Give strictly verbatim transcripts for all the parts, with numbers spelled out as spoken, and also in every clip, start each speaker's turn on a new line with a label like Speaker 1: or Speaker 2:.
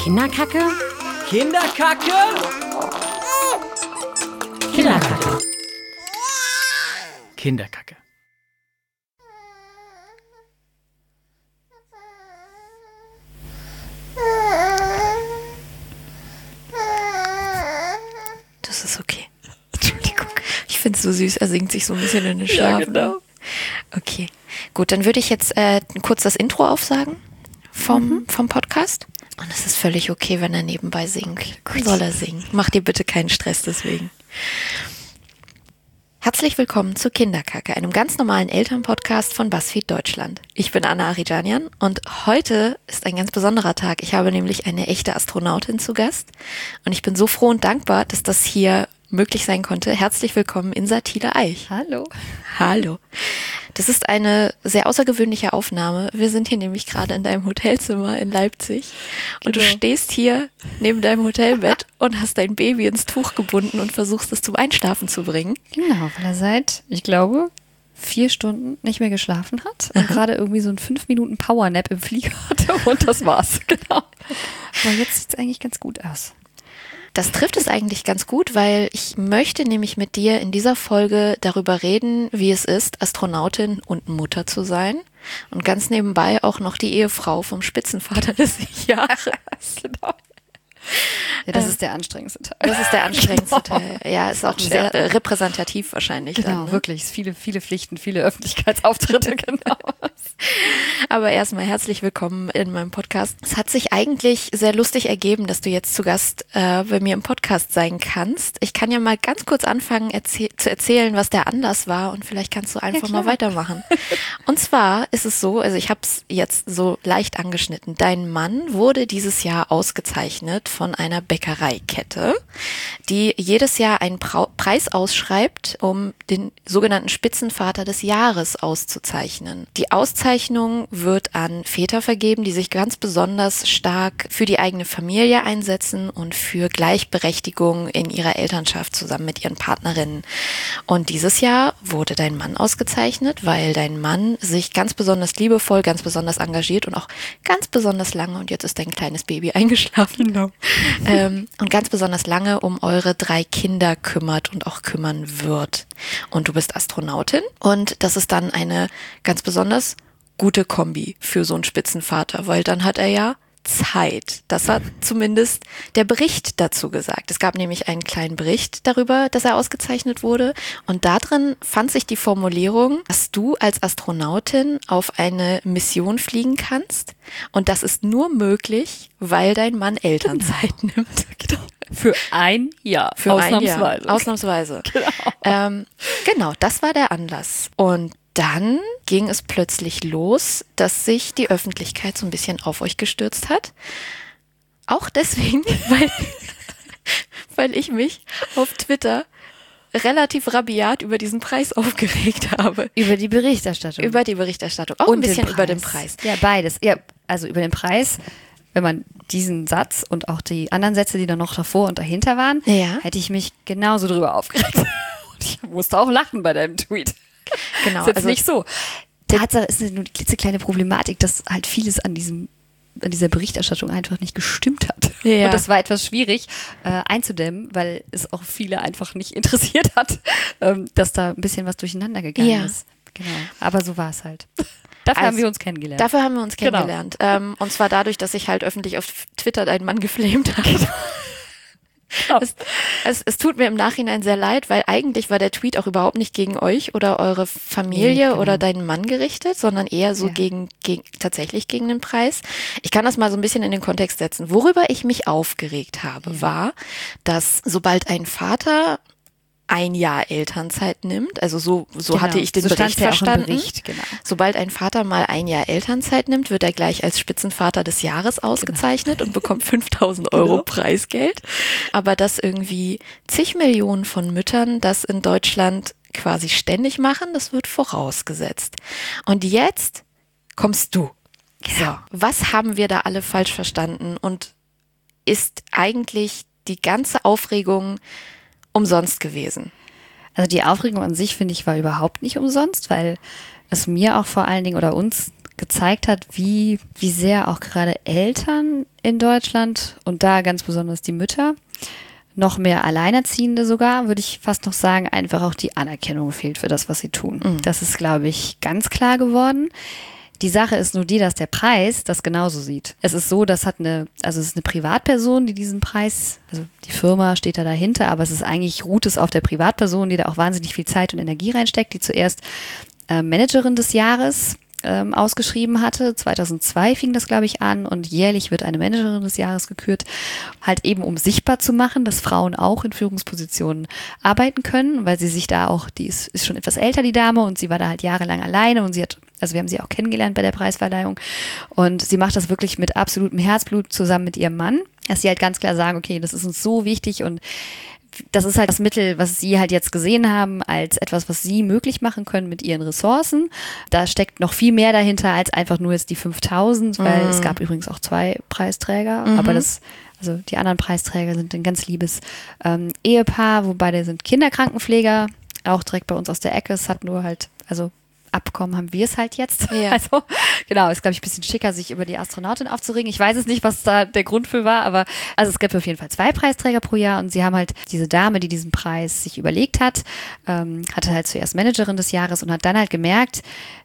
Speaker 1: Kinderkacke?
Speaker 2: Kinderkacke?
Speaker 1: Kinderkacke.
Speaker 2: Kinderkacke.
Speaker 3: Das ist okay. Entschuldigung. Ich finde es so süß, er singt sich so ein bisschen in den Schlaf.
Speaker 2: Ja, genau.
Speaker 3: Okay, gut, dann würde ich jetzt äh, kurz das Intro aufsagen vom, mhm. vom Podcast. Und es ist völlig okay, wenn er nebenbei singt. Okay, soll er singen. Mach dir bitte keinen Stress deswegen. Herzlich willkommen zu Kinderkacke, einem ganz normalen Elternpodcast von BuzzFeed Deutschland. Ich bin Anna Arijanian und heute ist ein ganz besonderer Tag. Ich habe nämlich eine echte Astronautin zu Gast und ich bin so froh und dankbar, dass das hier möglich sein konnte. Herzlich willkommen, Insa Thiele-Eich.
Speaker 4: Hallo.
Speaker 3: Hallo. Das ist eine sehr außergewöhnliche Aufnahme. Wir sind hier nämlich gerade in deinem Hotelzimmer in Leipzig und genau. Du stehst hier neben deinem Hotelbett und hast dein Baby ins Tuch gebunden und versuchst es zum Einschlafen zu bringen.
Speaker 4: Genau, weil er seit, ich glaube, vier Stunden nicht mehr geschlafen hat und gerade irgendwie so einen fünf Minuten Powernap im Flieger hatte und das war's. Genau. Aber jetzt sieht's eigentlich ganz gut aus.
Speaker 3: Das trifft es eigentlich ganz gut, weil ich möchte nämlich mit dir in dieser Folge darüber reden, wie es ist, Astronautin und Mutter zu sein. Und ganz nebenbei auch noch die Ehefrau vom Spitzenvater des Jahres.
Speaker 4: Genau. Ja, das äh, ist der anstrengendste Teil.
Speaker 3: Das ist der anstrengendste
Speaker 4: genau.
Speaker 3: Teil. Ja, ist auch sehr äh, repräsentativ wahrscheinlich.
Speaker 4: Genau,
Speaker 3: dann, ne?
Speaker 4: Wirklich. Viele, viele Pflichten, viele Öffentlichkeitsauftritte. Genau.
Speaker 3: Aber erstmal herzlich willkommen in meinem Podcast. Es hat sich eigentlich sehr lustig ergeben, dass du jetzt zu Gast äh, bei mir im Podcast sein kannst. Ich kann ja mal ganz kurz anfangen erzäh- zu erzählen, was der Anlass war und vielleicht kannst du einfach ja, mal weitermachen. Und zwar ist es so, also ich habe es jetzt so leicht angeschnitten. Dein Mann wurde dieses Jahr ausgezeichnet von einer Bäckereikette, die jedes Jahr einen Pra- Preis ausschreibt, um den sogenannten Spitzenvater des Jahres auszuzeichnen. Die Auszeichnung wird an Väter vergeben, die sich ganz besonders stark für die eigene Familie einsetzen und für Gleichberechtigung in ihrer Elternschaft zusammen mit ihren Partnerinnen. Und dieses Jahr wurde dein Mann ausgezeichnet, weil dein Mann sich ganz besonders liebevoll, ganz besonders engagiert und auch ganz besonders lange, und jetzt ist dein kleines Baby eingeschlafen, genau. ähm, und ganz besonders lange um eure drei Kinder kümmert und auch kümmern wird. Und du bist Astronautin und das ist dann eine ganz besonders gute Kombi für so einen Spitzenvater, weil dann hat er ja Zeit. Das hat zumindest der Bericht dazu gesagt. Es gab nämlich einen kleinen Bericht darüber, dass er ausgezeichnet wurde und da drin fand sich die Formulierung, dass du als Astronautin auf eine Mission fliegen kannst und das ist nur möglich, weil dein Mann Elternzeit nimmt.
Speaker 4: Genau. Für ein Jahr.
Speaker 3: Für
Speaker 4: Ausnahmsweise.
Speaker 3: Ein Jahr. Ausnahmsweise.
Speaker 4: Genau.
Speaker 3: Ähm, genau, das war der Anlass. Und dann ging es plötzlich los, dass sich die Öffentlichkeit so ein bisschen auf euch gestürzt hat. Auch deswegen, weil, weil ich mich auf Twitter relativ rabiat über diesen Preis aufgeregt habe.
Speaker 4: Über die Berichterstattung.
Speaker 3: Über die Berichterstattung. Auch und ein bisschen den über den Preis.
Speaker 4: Ja, beides. Ja, also über den Preis, wenn man diesen Satz und auch die anderen Sätze, die dann noch davor und dahinter waren,
Speaker 3: ja. hätte
Speaker 4: ich mich genauso drüber aufgeregt. Und ich musste auch lachen bei deinem Tweet.
Speaker 3: Genau.
Speaker 4: Ist jetzt
Speaker 3: also
Speaker 4: nicht so. Tatsache ist nur die klitzekleine Problematik, dass halt vieles an diesem an dieser Berichterstattung einfach nicht gestimmt hat.
Speaker 3: Ja.
Speaker 4: Und das war etwas schwierig äh, einzudämmen, weil es auch viele einfach nicht interessiert hat, ähm, dass da ein bisschen was durcheinander gegangen
Speaker 3: ja.
Speaker 4: ist. Genau. Aber so war es halt. Dafür also, haben wir uns kennengelernt.
Speaker 3: Dafür haben wir uns kennengelernt. Genau. Ähm, und zwar dadurch, dass ich halt öffentlich auf Twitter deinen Mann geflamed habe. Genau. Es, es, es tut mir im Nachhinein sehr leid, weil eigentlich war der Tweet auch überhaupt nicht gegen euch oder eure Familie nee, genau. oder deinen Mann gerichtet, sondern eher so ja. gegen, gegen tatsächlich gegen den Preis. Ich kann das mal so ein bisschen in den Kontext setzen. Worüber ich mich aufgeregt habe, ja. war, dass sobald ein Vater ein Jahr Elternzeit nimmt, also so so genau. hatte ich den
Speaker 4: so
Speaker 3: Bericht verstanden.
Speaker 4: Bericht, genau.
Speaker 3: Sobald ein Vater mal ein Jahr Elternzeit nimmt, wird er gleich als Spitzenvater des Jahres ausgezeichnet genau. und bekommt fünftausend Euro genau. Preisgeld. Aber dass irgendwie zig Millionen von Müttern das in Deutschland quasi ständig machen, das wird vorausgesetzt. Und jetzt kommst du. Genau. So, was haben wir da alle falsch verstanden und ist eigentlich die ganze Aufregung umsonst gewesen?
Speaker 4: Also die Aufregung an sich, finde ich, war überhaupt nicht umsonst, weil es mir auch vor allen Dingen oder uns gezeigt hat, wie, wie sehr auch gerade Eltern in Deutschland und da ganz besonders die Mütter, noch mehr Alleinerziehende sogar, würde ich fast noch sagen, einfach auch die Anerkennung fehlt für das, was sie tun. Mhm. Das ist, glaube ich, ganz klar geworden. Die Sache ist nur die, dass der Preis das genauso sieht. Es ist so, das hat eine, also es ist eine Privatperson, die diesen Preis, also die Firma steht da dahinter, aber es ist eigentlich, ruht es auf der Privatperson, die da auch wahnsinnig viel Zeit und Energie reinsteckt, die zuerst äh, Managerin des Jahres ähm, ausgeschrieben hatte. zweitausendzwei fing das, glaube ich, an und jährlich wird eine Managerin des Jahres gekürt, halt eben um sichtbar zu machen, dass Frauen auch in Führungspositionen arbeiten können, weil sie sich da auch, die ist, ist schon etwas älter, die Dame, und sie war da halt jahrelang alleine und sie hat, also wir haben sie auch kennengelernt bei der Preisverleihung und sie macht das wirklich mit absolutem Herzblut zusammen mit ihrem Mann, dass sie halt ganz klar sagen, okay, das ist uns so wichtig und das ist halt das Mittel, was sie halt jetzt gesehen haben, als etwas, was sie möglich machen können mit ihren Ressourcen. Da steckt noch viel mehr dahinter als einfach nur jetzt die fünftausend, weil mhm. es gab übrigens auch zwei Preisträger, mhm. aber das, also die anderen Preisträger sind ein ganz liebes ähm, Ehepaar, wobei der sind Kinderkrankenpfleger, auch direkt bei uns aus der Ecke. Es hat nur halt, also Abkommen haben wir es halt jetzt. Ja. Also genau, ist, glaube ich, ein bisschen schicker, sich über die Astronautin aufzuregen. Ich weiß es nicht, was da der Grund für war, aber also es gibt auf jeden Fall zwei Preisträger pro Jahr und sie haben halt diese Dame, die diesen Preis sich überlegt hat, ähm, hatte halt zuerst Managerin des Jahres und hat dann halt gemerkt,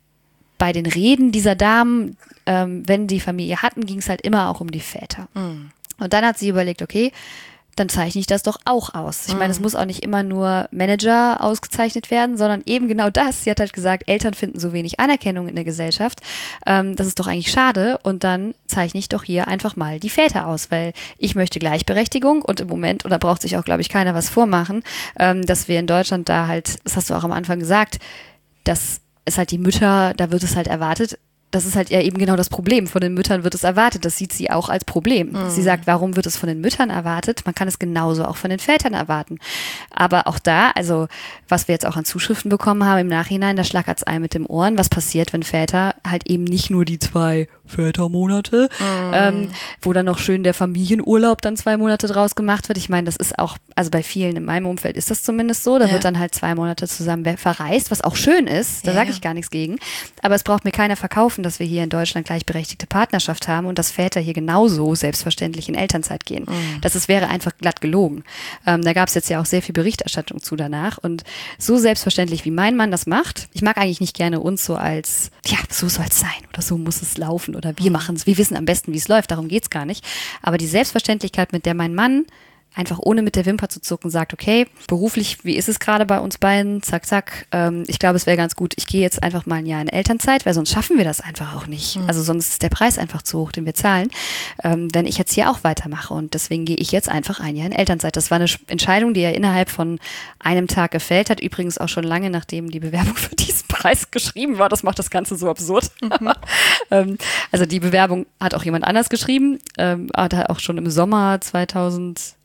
Speaker 4: bei den Reden dieser Damen, ähm, wenn die Familie hatten, ging es halt immer auch um die Väter. Mhm. Und dann hat sie überlegt, okay, dann zeichne ich das doch auch aus. Ich meine, es muss auch nicht immer nur Manager ausgezeichnet werden, sondern eben genau das. Sie hat halt gesagt, Eltern finden so wenig Anerkennung in der Gesellschaft. Ähm, das ist doch eigentlich schade. Und dann zeichne ich doch hier einfach mal die Väter aus, weil ich möchte Gleichberechtigung und im Moment, und da braucht sich auch, glaube ich, keiner was vormachen, ähm, dass wir in Deutschland da halt, das hast du auch am Anfang gesagt, dass es halt die Mütter, da wird es halt erwartet, das ist halt ja eben genau das Problem. Von den Müttern wird es erwartet. Das sieht sie auch als Problem. Mhm. Sie sagt, warum wird es von den Müttern erwartet? Man kann es genauso auch von den Vätern erwarten. Aber auch da, also was wir jetzt auch an Zuschriften bekommen haben im Nachhinein, da schlagert es ein mit dem Ohren. Was passiert, wenn Väter halt eben nicht nur die zwei Vätermonate, mhm. ähm, wo dann noch schön der Familienurlaub dann zwei Monate draus gemacht wird. Ich meine, das ist auch, also bei vielen in meinem Umfeld ist das zumindest so. Da ja. wird dann halt zwei Monate zusammen verreist, was auch schön ist. Da ja. sage ich gar nichts gegen. Aber es braucht mir keiner verkaufen, dass wir hier in Deutschland gleichberechtigte Partnerschaft haben und dass Väter hier genauso selbstverständlich in Elternzeit gehen. Mhm. Das ist, wäre einfach glatt gelogen. Ähm, da gab es jetzt ja auch sehr viel Berichterstattung zu danach und so selbstverständlich, wie mein Mann das macht, ich mag eigentlich nicht gerne uns so als, ja, so soll es sein oder so muss es laufen oder wir machen es, wir wissen am besten, wie es läuft, darum geht's gar nicht. Aber die Selbstverständlichkeit, mit der mein Mann einfach ohne mit der Wimper zu zucken sagt, okay, beruflich, wie ist es gerade bei uns beiden? Zack, zack. Ähm, ich glaube, es wäre ganz gut, ich gehe jetzt einfach mal ein Jahr in Elternzeit, weil sonst schaffen wir das einfach auch nicht. Mhm. Also sonst ist der Preis einfach zu hoch, den wir zahlen, ähm, wenn ich jetzt hier auch weitermache. Und deswegen gehe ich jetzt einfach ein Jahr in Elternzeit. Das war eine Entscheidung, die er innerhalb von einem Tag gefällt hat. Übrigens auch schon lange, nachdem die Bewerbung für diesen Preis geschrieben war. Das macht das Ganze so absurd. Mhm. ähm, also die Bewerbung hat auch jemand anders geschrieben. Ähm, hat auch schon im Sommer zweitausendachtzehn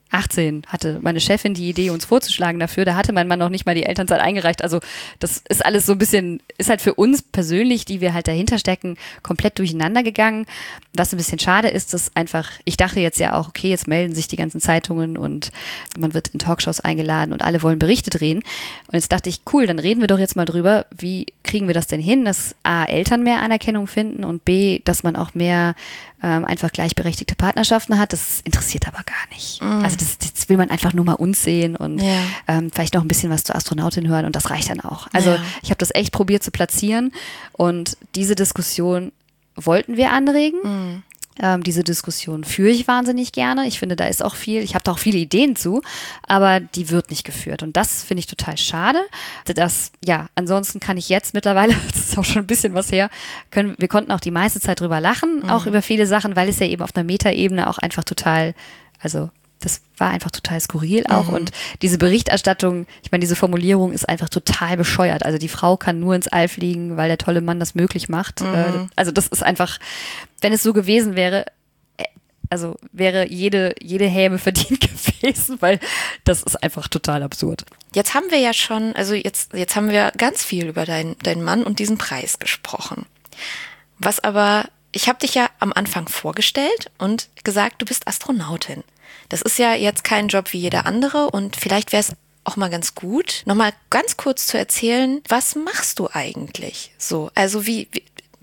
Speaker 4: hatte meine Chefin die Idee, uns vorzuschlagen dafür. Da hatte mein Mann noch nicht mal die Elternzeit eingereicht. Also das ist alles so ein bisschen, ist halt für uns persönlich, die wir halt dahinter stecken, komplett durcheinander gegangen. Was ein bisschen schade ist, dass einfach, ich dachte jetzt ja auch, okay, jetzt melden sich die ganzen Zeitungen und man wird in Talkshows eingeladen und alle wollen Berichte drehen. Und jetzt dachte ich, cool, dann reden wir doch jetzt mal drüber, wie kriegen wir das denn hin, dass A, Eltern mehr Anerkennung finden und B, dass man auch mehr ähm, einfach gleichberechtigte Partnerschaften hat. Das interessiert aber gar nicht. Mm. Also das, das will man einfach nur mal uns sehen und ja. ähm, vielleicht noch ein bisschen was zur Astronautin hören und das reicht dann auch. Also ja. ich habe das echt probiert zu platzieren und diese Diskussion wollten wir anregen. Mm. Ähm, diese Diskussion führe ich wahnsinnig gerne. Ich finde, da ist auch viel, ich habe da auch viele Ideen zu, aber die wird nicht geführt. Und das finde ich total schade. Das, ja, ansonsten kann ich jetzt mittlerweile, das ist auch schon ein bisschen was her, können, wir konnten auch die meiste Zeit drüber lachen, mhm. auch über viele Sachen, weil es ja eben auf einer Metaebene auch einfach total, also das war einfach total skurril auch. Mhm. Und diese Berichterstattung, ich meine, diese Formulierung ist einfach total bescheuert. Also die Frau kann nur ins All fliegen, weil der tolle Mann das möglich macht. Mhm. Also das ist einfach, wenn es so gewesen wäre, also wäre jede, jede Häme verdient gewesen, weil das ist einfach total absurd.
Speaker 3: Jetzt haben wir ja schon, also jetzt, jetzt haben wir ganz viel über deinen, deinen Mann und diesen Preis gesprochen. Was aber, ich habe dich ja am Anfang vorgestellt und gesagt, du bist Astronautin. Das ist ja jetzt kein Job wie jeder andere und vielleicht wäre es auch mal ganz gut, nochmal ganz kurz zu erzählen, was machst du eigentlich so? Also wie, wie,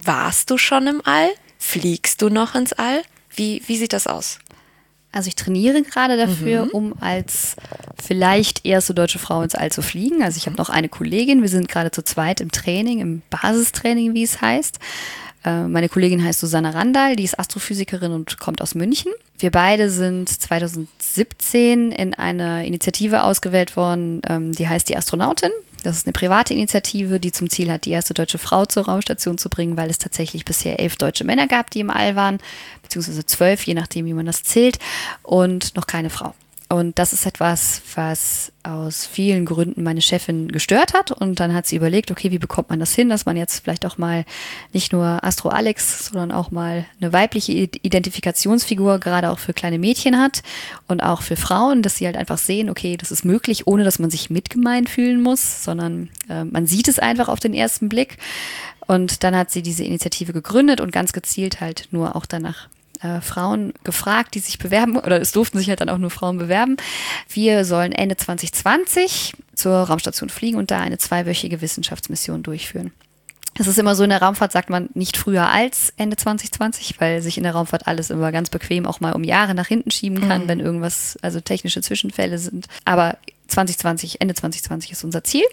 Speaker 3: Warst du schon im All? Fliegst du noch ins All? Wie, wie sieht das aus?
Speaker 4: Also ich trainiere gerade dafür,
Speaker 3: Mhm.
Speaker 4: um als vielleicht erste deutsche Frau ins All zu fliegen. Also ich habe noch eine Kollegin, wir sind gerade zu zweit im Training, im Basistraining, wie es heißt. Äh, Meine Kollegin heißt Susanna Randall, die ist Astrophysikerin und kommt aus München. Wir beide sind zwanzig siebzehn in eine Initiative ausgewählt worden, ähm, die heißt die Astronautin. Das ist eine private Initiative, die zum Ziel hat, die erste deutsche Frau zur Raumstation zu bringen, weil es tatsächlich bisher elf deutsche Männer gab, die im All waren, beziehungsweise zwölf, je nachdem, wie man das zählt, und noch keine Frau. Und das ist etwas, was aus vielen Gründen meine Chefin gestört hat. Und dann hat sie überlegt, okay, wie bekommt man das hin, dass man jetzt vielleicht auch mal nicht nur Astro Alex, sondern auch mal eine weibliche Identifikationsfigur, gerade auch für kleine Mädchen hat und auch für Frauen, dass sie halt einfach sehen, okay, das ist möglich, ohne dass man sich mitgemeint fühlen muss, sondern äh, man sieht es einfach auf den ersten Blick. Und dann hat sie diese Initiative gegründet und ganz gezielt halt nur auch danach äh, Frauen gefragt, die sich bewerben, oder es durften sich halt dann auch nur Frauen bewerben. Wir sollen Ende zwanzig zwanzig zur Raumstation fliegen und da eine zweiwöchige Wissenschaftsmission durchführen. Es ist immer so, in der Raumfahrt sagt man nicht früher als Ende zwanzig zwanzig, weil sich in der Raumfahrt alles immer ganz bequem auch mal um Jahre nach hinten schieben kann,
Speaker 3: Mhm.
Speaker 4: wenn irgendwas, also technische Zwischenfälle sind. Aber zwanzig zwanzig, Ende zwanzig zwanzig ist unser Ziel.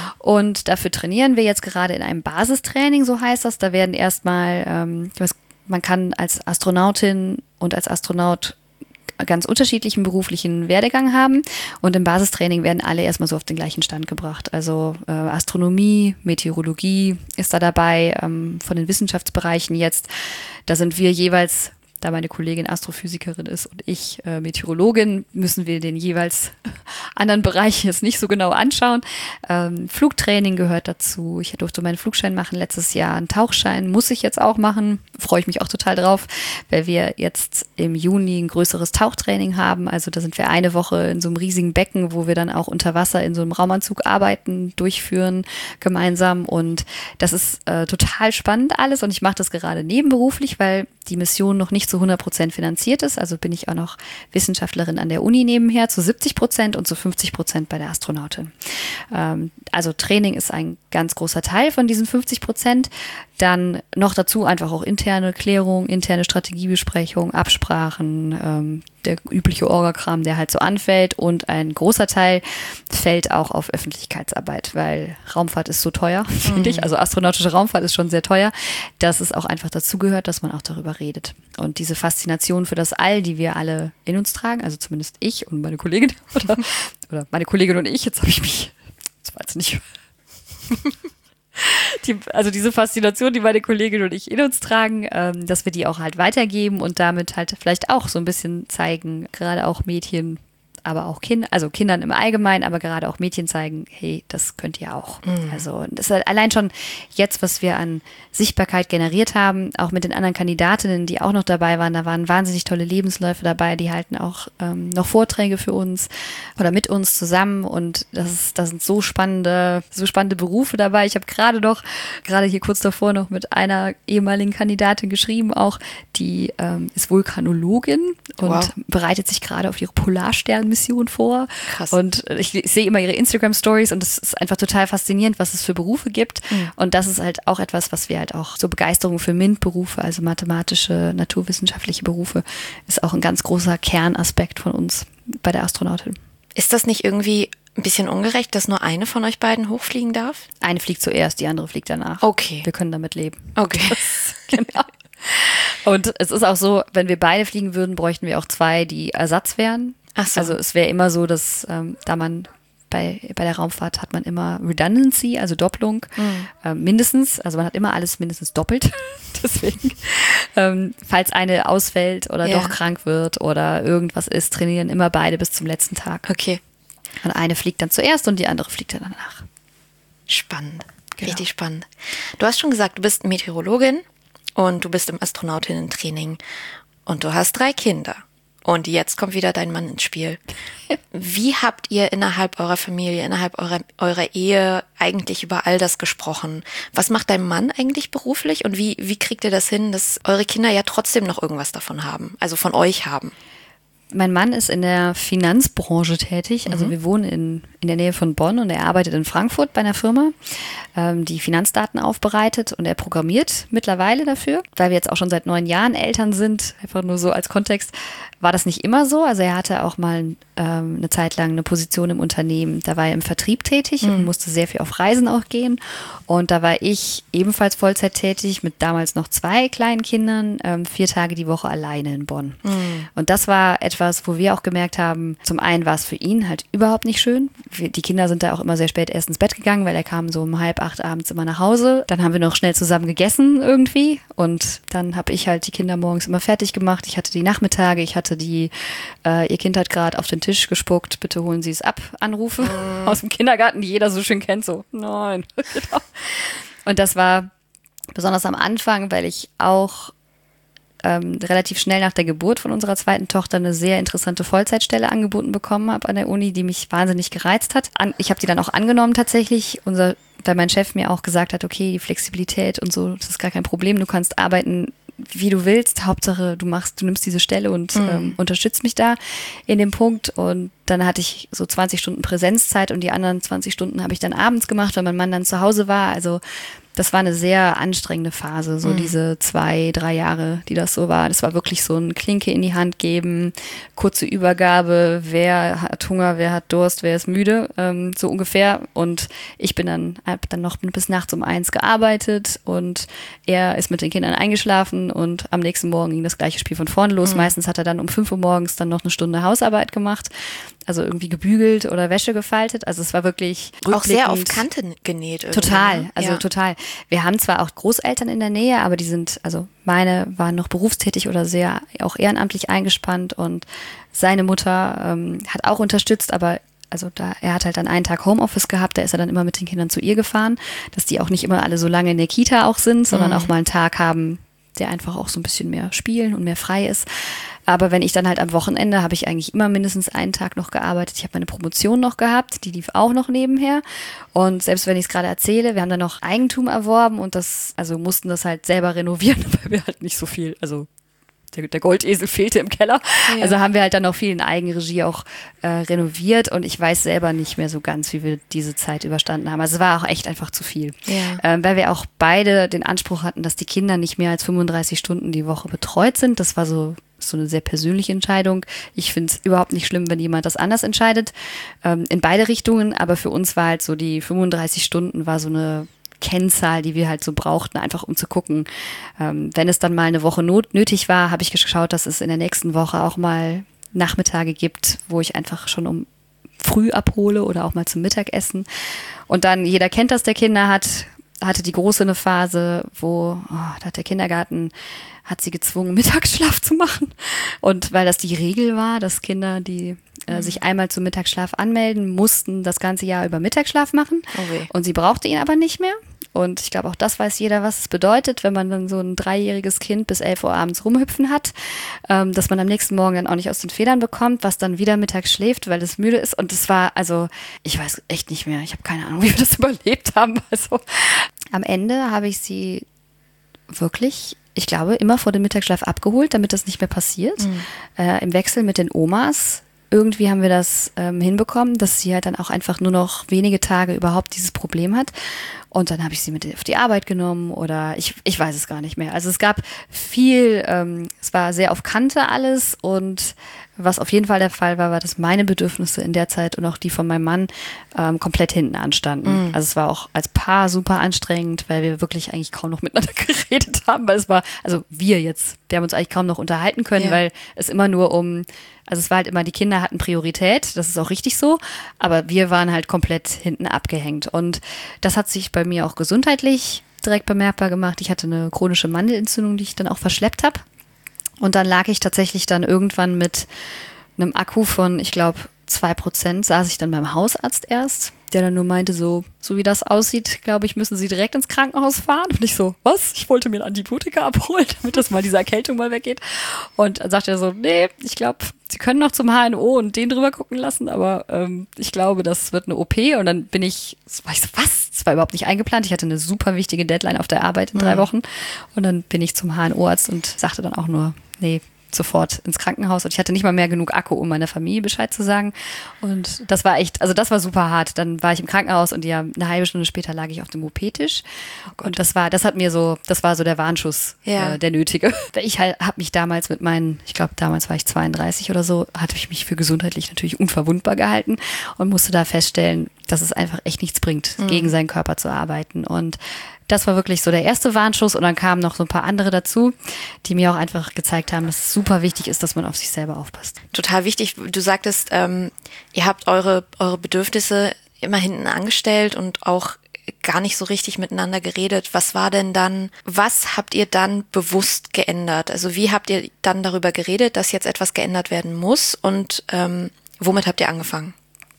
Speaker 4: Und dafür trainieren wir jetzt gerade in einem Basistraining, so heißt das. Da werden erstmal, ähm, ich weiß, man kann als Astronautin und als Astronaut ganz unterschiedlichen beruflichen Werdegang haben. Und im Basistraining werden alle erstmal so auf den gleichen Stand gebracht. Also äh, Astronomie, Meteorologie ist da dabei, ähm, von den Wissenschaftsbereichen jetzt. Da sind wir jeweils, da meine Kollegin Astrophysikerin ist und ich äh, Meteorologin, müssen wir den jeweils anderen Bereich jetzt nicht so genau anschauen. Ähm, Flugtraining gehört dazu. Ich durfte meinen Flugschein machen letztes Jahr. Einen Tauchschein muss ich jetzt auch machen. Freue ich mich auch total drauf, weil wir jetzt im Juni ein größeres Tauchtraining haben. Also da sind wir eine Woche in so einem riesigen Becken, wo wir dann auch unter Wasser in so einem Raumanzug arbeiten, durchführen gemeinsam. Und das ist äh, total spannend alles. Und ich mache das gerade nebenberuflich, weil die Mission noch nicht zu hundert Prozent finanziert ist. Also bin ich auch noch Wissenschaftlerin an der Uni nebenher zu siebzig Prozent und zu fünfzig Prozent bei der Astronautin. Ähm, also Training ist ein ganz großer Teil von diesen fünfzig Prozent. Dann noch dazu einfach auch interne Klärung, interne Strategiebesprechung, Absprachen, ähm, der übliche Orgakram, der halt so anfällt. Und ein großer Teil fällt auch auf Öffentlichkeitsarbeit, weil Raumfahrt ist so teuer, finde ich. Also astronautische Raumfahrt ist schon sehr teuer, dass es auch einfach dazugehört, dass man auch darüber redet. Und diese Faszination für das All, die wir alle in uns tragen, also zumindest ich und meine Kollegin oder, oder meine Kollegin und ich, jetzt habe ich mich, das war jetzt nicht... Die, also diese Faszination, die meine Kollegin und ich in uns tragen, ähm, dass wir die auch halt weitergeben und damit halt vielleicht auch so ein bisschen zeigen, gerade auch Mädchen, aber auch Kinder, also Kindern im Allgemeinen, aber gerade auch Mädchen zeigen, hey, das könnt ihr auch. Mhm. Also das ist halt allein schon jetzt, was wir an Sichtbarkeit generiert haben, auch mit den anderen Kandidatinnen, die auch noch dabei waren, da waren wahnsinnig tolle Lebensläufe dabei, die halten auch ähm, noch Vorträge für uns oder mit uns zusammen und das ist, das sind so spannende, so spannende Berufe dabei. Ich habe gerade noch, gerade hier kurz davor noch mit einer ehemaligen Kandidatin geschrieben, auch die ähm, ist Vulkanologin und
Speaker 3: wow.
Speaker 4: bereitet sich gerade auf ihre Polarstern Mission vor.
Speaker 3: Krass.
Speaker 4: Und ich, ich sehe immer ihre Instagram-Stories und es ist einfach total faszinierend, was es für Berufe gibt. Mhm. Und das ist halt auch etwas, was wir halt auch so Begeisterung für MINT-Berufe, also mathematische, naturwissenschaftliche Berufe, ist auch ein ganz großer Kernaspekt von uns bei der Astronautin.
Speaker 3: Ist das nicht irgendwie ein bisschen ungerecht, dass nur eine von euch beiden hochfliegen darf?
Speaker 4: Eine fliegt zuerst, die andere fliegt danach.
Speaker 3: Okay.
Speaker 4: Wir können damit leben.
Speaker 3: Okay.
Speaker 4: Das, genau. Und es ist auch so, wenn wir beide fliegen würden, bräuchten wir auch zwei, die Ersatz wären.
Speaker 3: Ach so.
Speaker 4: Also es wäre immer so, dass ähm, da man bei, bei der Raumfahrt hat man immer Redundancy, also Doppelung, mhm. äh, mindestens. Also man hat immer alles mindestens doppelt. Deswegen, ähm, falls eine ausfällt oder ja. doch krank wird oder irgendwas ist, trainieren immer beide bis zum letzten Tag.
Speaker 3: Okay.
Speaker 4: Und eine fliegt dann zuerst und die andere fliegt dann danach.
Speaker 3: Spannend.
Speaker 4: Genau.
Speaker 3: Richtig spannend. Du hast schon gesagt, du bist Meteorologin und du bist im Astronautinnen-Training und du hast drei Kinder. Und jetzt kommt wieder dein Mann ins Spiel. Wie habt ihr innerhalb eurer Familie, innerhalb eurer, eurer Ehe eigentlich über all das gesprochen? Was macht dein Mann eigentlich beruflich und wie, wie kriegt ihr das hin, dass eure Kinder ja trotzdem noch irgendwas davon haben, also von euch haben?
Speaker 4: Mein Mann ist in der Finanzbranche tätig. Also
Speaker 3: Mhm.
Speaker 4: wir wohnen in, in der Nähe von Bonn und er arbeitet in Frankfurt bei einer Firma, ähm, die Finanzdaten aufbereitet und er programmiert mittlerweile dafür. Weil wir jetzt auch schon seit neun Jahren Eltern sind, einfach nur so als Kontext, war das nicht immer so. Also er hatte auch mal ähm, eine Zeit lang eine Position im Unternehmen. Da war er im Vertrieb tätig
Speaker 3: Mhm.
Speaker 4: und musste sehr viel auf Reisen auch gehen. Und da war ich ebenfalls Vollzeit tätig mit damals noch zwei kleinen Kindern, ähm, vier Tage die Woche alleine in Bonn.
Speaker 3: Mhm.
Speaker 4: Und das war etwas, wo wir auch gemerkt haben, zum einen war es für ihn halt überhaupt nicht schön. Wir, die Kinder sind da auch immer sehr spät erst ins Bett gegangen, weil er kam so um halb acht abends immer nach Hause. Dann haben wir noch schnell zusammen gegessen irgendwie und dann habe ich halt die Kinder morgens immer fertig gemacht. Ich hatte die Nachmittage, ich hatte die, äh, ihr Kind hat gerade auf den Tisch gespuckt, bitte holen Sie es ab, Anrufe
Speaker 3: Mhm.
Speaker 4: aus dem Kindergarten, die jeder so schön kennt, so nein. Genau. Und das war besonders am Anfang, weil ich auch ähm, relativ schnell nach der Geburt von unserer zweiten Tochter eine sehr interessante Vollzeitstelle angeboten bekommen habe an der Uni, die mich wahnsinnig gereizt hat. An, ich habe die dann auch angenommen tatsächlich, unser, weil mein Chef mir auch gesagt hat, okay, die Flexibilität und so, das ist gar kein Problem, du kannst arbeiten, wie du willst, Hauptsache du machst, du nimmst diese Stelle und
Speaker 3: Mhm.
Speaker 4: ähm, unterstützt mich da in dem Punkt. Und dann hatte ich so zwanzig Stunden Präsenzzeit und die anderen zwanzig Stunden habe ich dann abends gemacht, weil mein Mann dann zu Hause war. Also das war eine sehr anstrengende Phase, so
Speaker 3: Mhm.
Speaker 4: diese zwei, drei Jahre, die das so war. Das war wirklich so ein Klinke in die Hand geben, kurze Übergabe, wer hat Hunger, wer hat Durst, wer ist müde, ähm, so ungefähr. Und ich bin dann, hab dann noch bis nachts um eins gearbeitet und er ist mit den Kindern eingeschlafen und am nächsten Morgen ging das gleiche Spiel von vorne los.
Speaker 3: Mhm.
Speaker 4: Meistens hat er dann um fünf Uhr morgens dann noch eine Stunde Hausarbeit gemacht, also irgendwie gebügelt oder Wäsche gefaltet. Also es war wirklich
Speaker 3: Auch sehr auf
Speaker 4: rückblickend-
Speaker 3: Kante genäht. irgendwie,
Speaker 4: Total,
Speaker 3: ne?
Speaker 4: also
Speaker 3: Ja.
Speaker 4: total. Wir haben zwar auch Großeltern in der Nähe, aber die sind, also meine waren noch berufstätig oder sehr auch ehrenamtlich eingespannt und seine Mutter ähm, hat auch unterstützt, aber also da, er hat halt dann einen Tag Homeoffice gehabt, da ist er dann immer mit den Kindern zu ihr gefahren, dass die auch nicht immer alle so lange in der Kita auch sind, sondern
Speaker 3: Mhm.
Speaker 4: auch mal einen Tag haben, der einfach auch so ein bisschen mehr spielen und mehr frei ist. Aber wenn ich dann halt am Wochenende, habe ich eigentlich immer mindestens einen Tag noch gearbeitet. Ich habe meine Promotion noch gehabt, die lief auch noch nebenher. Und selbst wenn ich es gerade erzähle, wir haben dann noch Eigentum erworben und das, also mussten das halt selber renovieren, weil wir halt nicht so viel, also der, der Goldesel fehlte im Keller.
Speaker 3: Ja.
Speaker 4: Also haben wir halt dann noch viel in Eigenregie auch äh, renoviert und ich weiß selber nicht mehr so ganz, wie wir diese Zeit überstanden haben. Also es war auch echt einfach zu viel.
Speaker 3: Ja.
Speaker 4: Ähm, weil wir auch beide den Anspruch hatten, dass die Kinder nicht mehr als fünfunddreißig Stunden die Woche betreut sind. Das war so so eine sehr persönliche Entscheidung. Ich finde es überhaupt nicht schlimm, wenn jemand das anders entscheidet. Ähm, in beide Richtungen, aber für uns war halt so die fünfunddreißig Stunden war so eine Kennzahl, die wir halt so brauchten, einfach um zu gucken. Ähm, wenn es dann mal eine Woche not nötig war, habe ich geschaut, dass es in der nächsten Woche auch mal Nachmittage gibt, wo ich einfach schon um früh abhole oder auch mal zum Mittagessen. Und dann, jeder kennt das, der Kinder hat, hatte die Große eine Phase, wo, oh, da hat der Kindergarten, hat sie gezwungen, Mittagsschlaf zu machen. Und weil das die Regel war, dass Kinder, die äh, sich einmal zum Mittagsschlaf anmelden, mussten das ganze Jahr über Mittagsschlaf machen.
Speaker 3: Oh weh.
Speaker 4: Und sie brauchte ihn aber nicht mehr. Und ich glaube, auch das weiß jeder, was es bedeutet, wenn man dann so ein dreijähriges Kind bis elf Uhr abends rumhüpfen hat, ähm, dass man am nächsten Morgen dann auch nicht aus den Federn bekommt, was dann wieder mittags schläft, weil es müde ist. Und das war, also, ich weiß echt nicht mehr. Ich habe keine Ahnung, wie wir das überlebt haben. Also, am Ende habe ich sie wirklich, ich glaube, immer vor dem Mittagsschlaf abgeholt, damit das nicht mehr passiert.
Speaker 3: Mhm.
Speaker 4: Äh, im Wechsel mit den Omas. Irgendwie haben wir das ähm, hinbekommen, dass sie halt dann auch einfach nur noch wenige Tage überhaupt dieses Problem hat. Und dann habe ich sie mit auf die Arbeit genommen oder ich, ich weiß es gar nicht mehr. Also es gab viel, ähm, es war sehr auf Kante alles und was auf jeden Fall der Fall war, war, dass meine Bedürfnisse in der Zeit und auch die von meinem Mann ähm, komplett hinten anstanden.
Speaker 3: Mhm.
Speaker 4: Also es war auch als Paar super anstrengend, weil wir wirklich eigentlich kaum noch miteinander geredet haben, weil es war, also wir jetzt, wir haben uns eigentlich kaum noch unterhalten können,
Speaker 3: Ja.
Speaker 4: weil es immer nur um, also es war halt immer, die Kinder hatten Priorität, das ist auch richtig so, aber wir waren halt komplett hinten abgehängt und das hat sich bei mir auch gesundheitlich direkt bemerkbar gemacht. Ich hatte eine chronische Mandelentzündung, die ich dann auch verschleppt habe. Und dann lag ich tatsächlich dann irgendwann mit einem Akku von, ich glaube, zwei Prozent, saß ich dann beim Hausarzt erst, der dann nur meinte, so, so wie das aussieht, glaube ich, müssen Sie direkt ins Krankenhaus fahren. Und ich so, was? Ich wollte mir ein Antibiotika abholen, damit das mal diese Erkältung mal weggeht. Und dann sagte er so, nee, ich glaube, Sie können noch zum H N O und den drüber gucken lassen, aber ähm, ich glaube, das wird eine O P. Und dann bin ich, war ich so, was? Das war überhaupt nicht eingeplant. Ich hatte eine super wichtige Deadline auf der Arbeit in drei
Speaker 3: Mhm.
Speaker 4: Wochen. Und dann bin ich zum H N O-Arzt und sagte dann auch nur, nee, sofort ins Krankenhaus und ich hatte nicht mal mehr genug Akku, um meiner Familie Bescheid zu sagen. Und das war echt, also das war super hart. Dann war ich im Krankenhaus und ja, eine halbe Stunde später lag ich auf dem O P-Tisch. Oh und das war, das hat mir so, das war so der Warnschuss,
Speaker 3: ja.
Speaker 4: äh, der nötige. Ich halt, habe mich damals mit meinen, ich glaube damals war ich zweiunddreißig oder so, hatte ich mich für gesundheitlich natürlich unverwundbar gehalten und musste da feststellen, dass es einfach echt nichts bringt, mhm. gegen seinen Körper zu arbeiten. Und das war wirklich so der erste Warnschuss und dann kamen noch so ein paar andere dazu, die mir auch einfach gezeigt haben, dass es super wichtig ist, dass man auf sich selber aufpasst.
Speaker 3: Total wichtig. Du sagtest, ähm, ihr habt eure, eure Bedürfnisse immer hinten angestellt und auch gar nicht so richtig miteinander geredet. Was war denn dann, was habt ihr dann bewusst geändert? Also wie habt ihr dann darüber geredet, dass jetzt etwas geändert werden muss und ähm, womit habt ihr angefangen?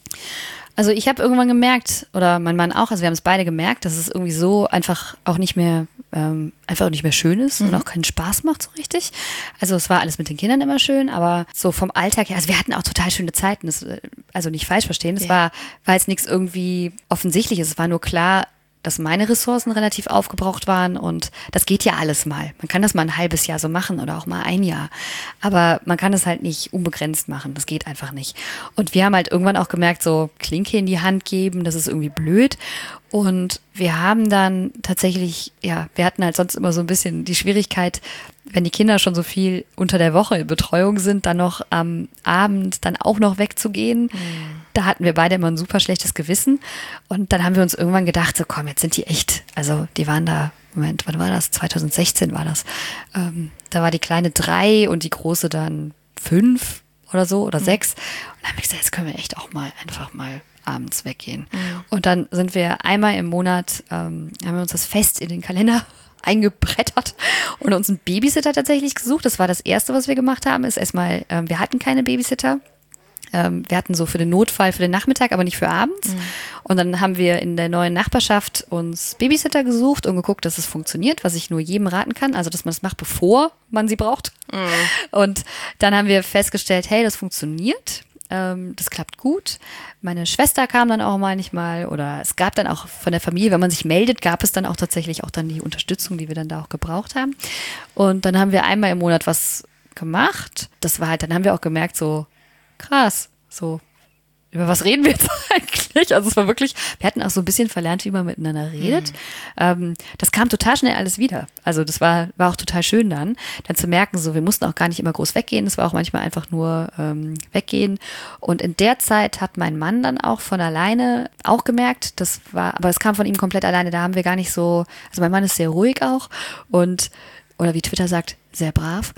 Speaker 4: Also ich habe irgendwann gemerkt, oder mein Mann auch, also wir haben es beide gemerkt, dass es irgendwie so einfach auch nicht mehr, ähm, einfach auch nicht mehr schön ist mhm. und auch keinen Spaß macht so richtig. Also es war alles mit den Kindern immer schön, aber so vom Alltag her, also wir hatten auch total schöne Zeiten, das, also nicht falsch verstehen, es ja. war, war jetzt nichts irgendwie Offensichtliches, es war nur klar, dass meine Ressourcen relativ aufgebraucht waren und das geht ja alles mal. Man kann das mal ein halbes Jahr so machen oder auch mal ein Jahr, aber man kann das halt nicht unbegrenzt machen, das geht einfach nicht. Und wir haben halt irgendwann auch gemerkt, so Klinke in die Hand geben, das ist irgendwie blöd und wir haben dann tatsächlich, ja, wir hatten halt sonst immer so ein bisschen die Schwierigkeit, wenn die Kinder schon so viel unter der Woche in Betreuung sind, dann noch am Abend dann auch noch wegzugehen. Mhm. Da hatten wir beide immer ein super schlechtes Gewissen. Und dann haben wir uns irgendwann gedacht, so komm, jetzt sind die echt, also die waren da, Moment, wann war das? zwanzig sechzehn war das. Ähm, da war die Kleine drei und die Große dann fünf oder so oder mhm. sechs. Und dann haben wir gesagt, jetzt können wir echt auch mal einfach mal abends weggehen. Mhm. Und dann sind wir einmal im Monat, ähm, haben wir uns das fest in den Kalender eingebrettert und uns einen Babysitter tatsächlich gesucht. Das war das Erste, was wir gemacht haben, ist erstmal, ähm, wir hatten keine Babysitter. Ähm, wir hatten so für den Notfall für den Nachmittag, aber nicht für abends. Mhm. Und dann haben wir in der neuen Nachbarschaft uns Babysitter gesucht und geguckt, dass es funktioniert, was ich nur jedem raten kann. Also, dass man das macht, bevor man sie braucht. Mhm. Und dann haben wir festgestellt, hey, das funktioniert. Das klappt gut. Meine Schwester kam dann auch manchmal oder es gab dann auch von der Familie, wenn man sich meldet, gab es dann auch tatsächlich auch dann die Unterstützung, die wir dann da auch gebraucht haben. Und dann haben wir einmal im Monat was gemacht. Das war halt, dann haben wir auch gemerkt, so krass, so über was reden wir jetzt eigentlich? Also es war wirklich, wir hatten auch so ein bisschen verlernt, wie man miteinander redet. Mhm. Ähm, das kam total schnell alles wieder. Also das war war auch total schön dann, dann zu merken, so wir mussten auch gar nicht immer groß weggehen. Es war auch manchmal einfach nur ähm, weggehen. Und in der Zeit hat mein Mann dann auch von alleine auch gemerkt, das war, aber es kam von ihm komplett alleine. Da haben wir gar nicht so, also mein Mann ist sehr ruhig auch und, oder wie Twitter sagt, sehr brav.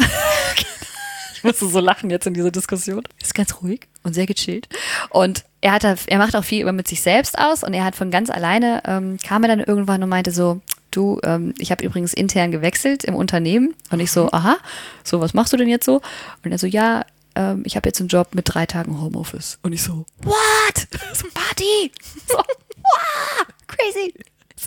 Speaker 4: Ich musste so lachen jetzt in dieser Diskussion. Ist ganz ruhig und sehr gechillt. Und er hat, er macht auch viel über mit sich selbst aus und er hat von ganz alleine, ähm, kam er dann irgendwann und meinte so, du, ähm, ich habe übrigens intern gewechselt im Unternehmen. Und ich so, aha, so, was machst du denn jetzt so? Und er so, ja, ähm, ich habe jetzt einen Job mit drei Tagen Homeoffice. Und ich so, what? So Party! So, wow, crazy!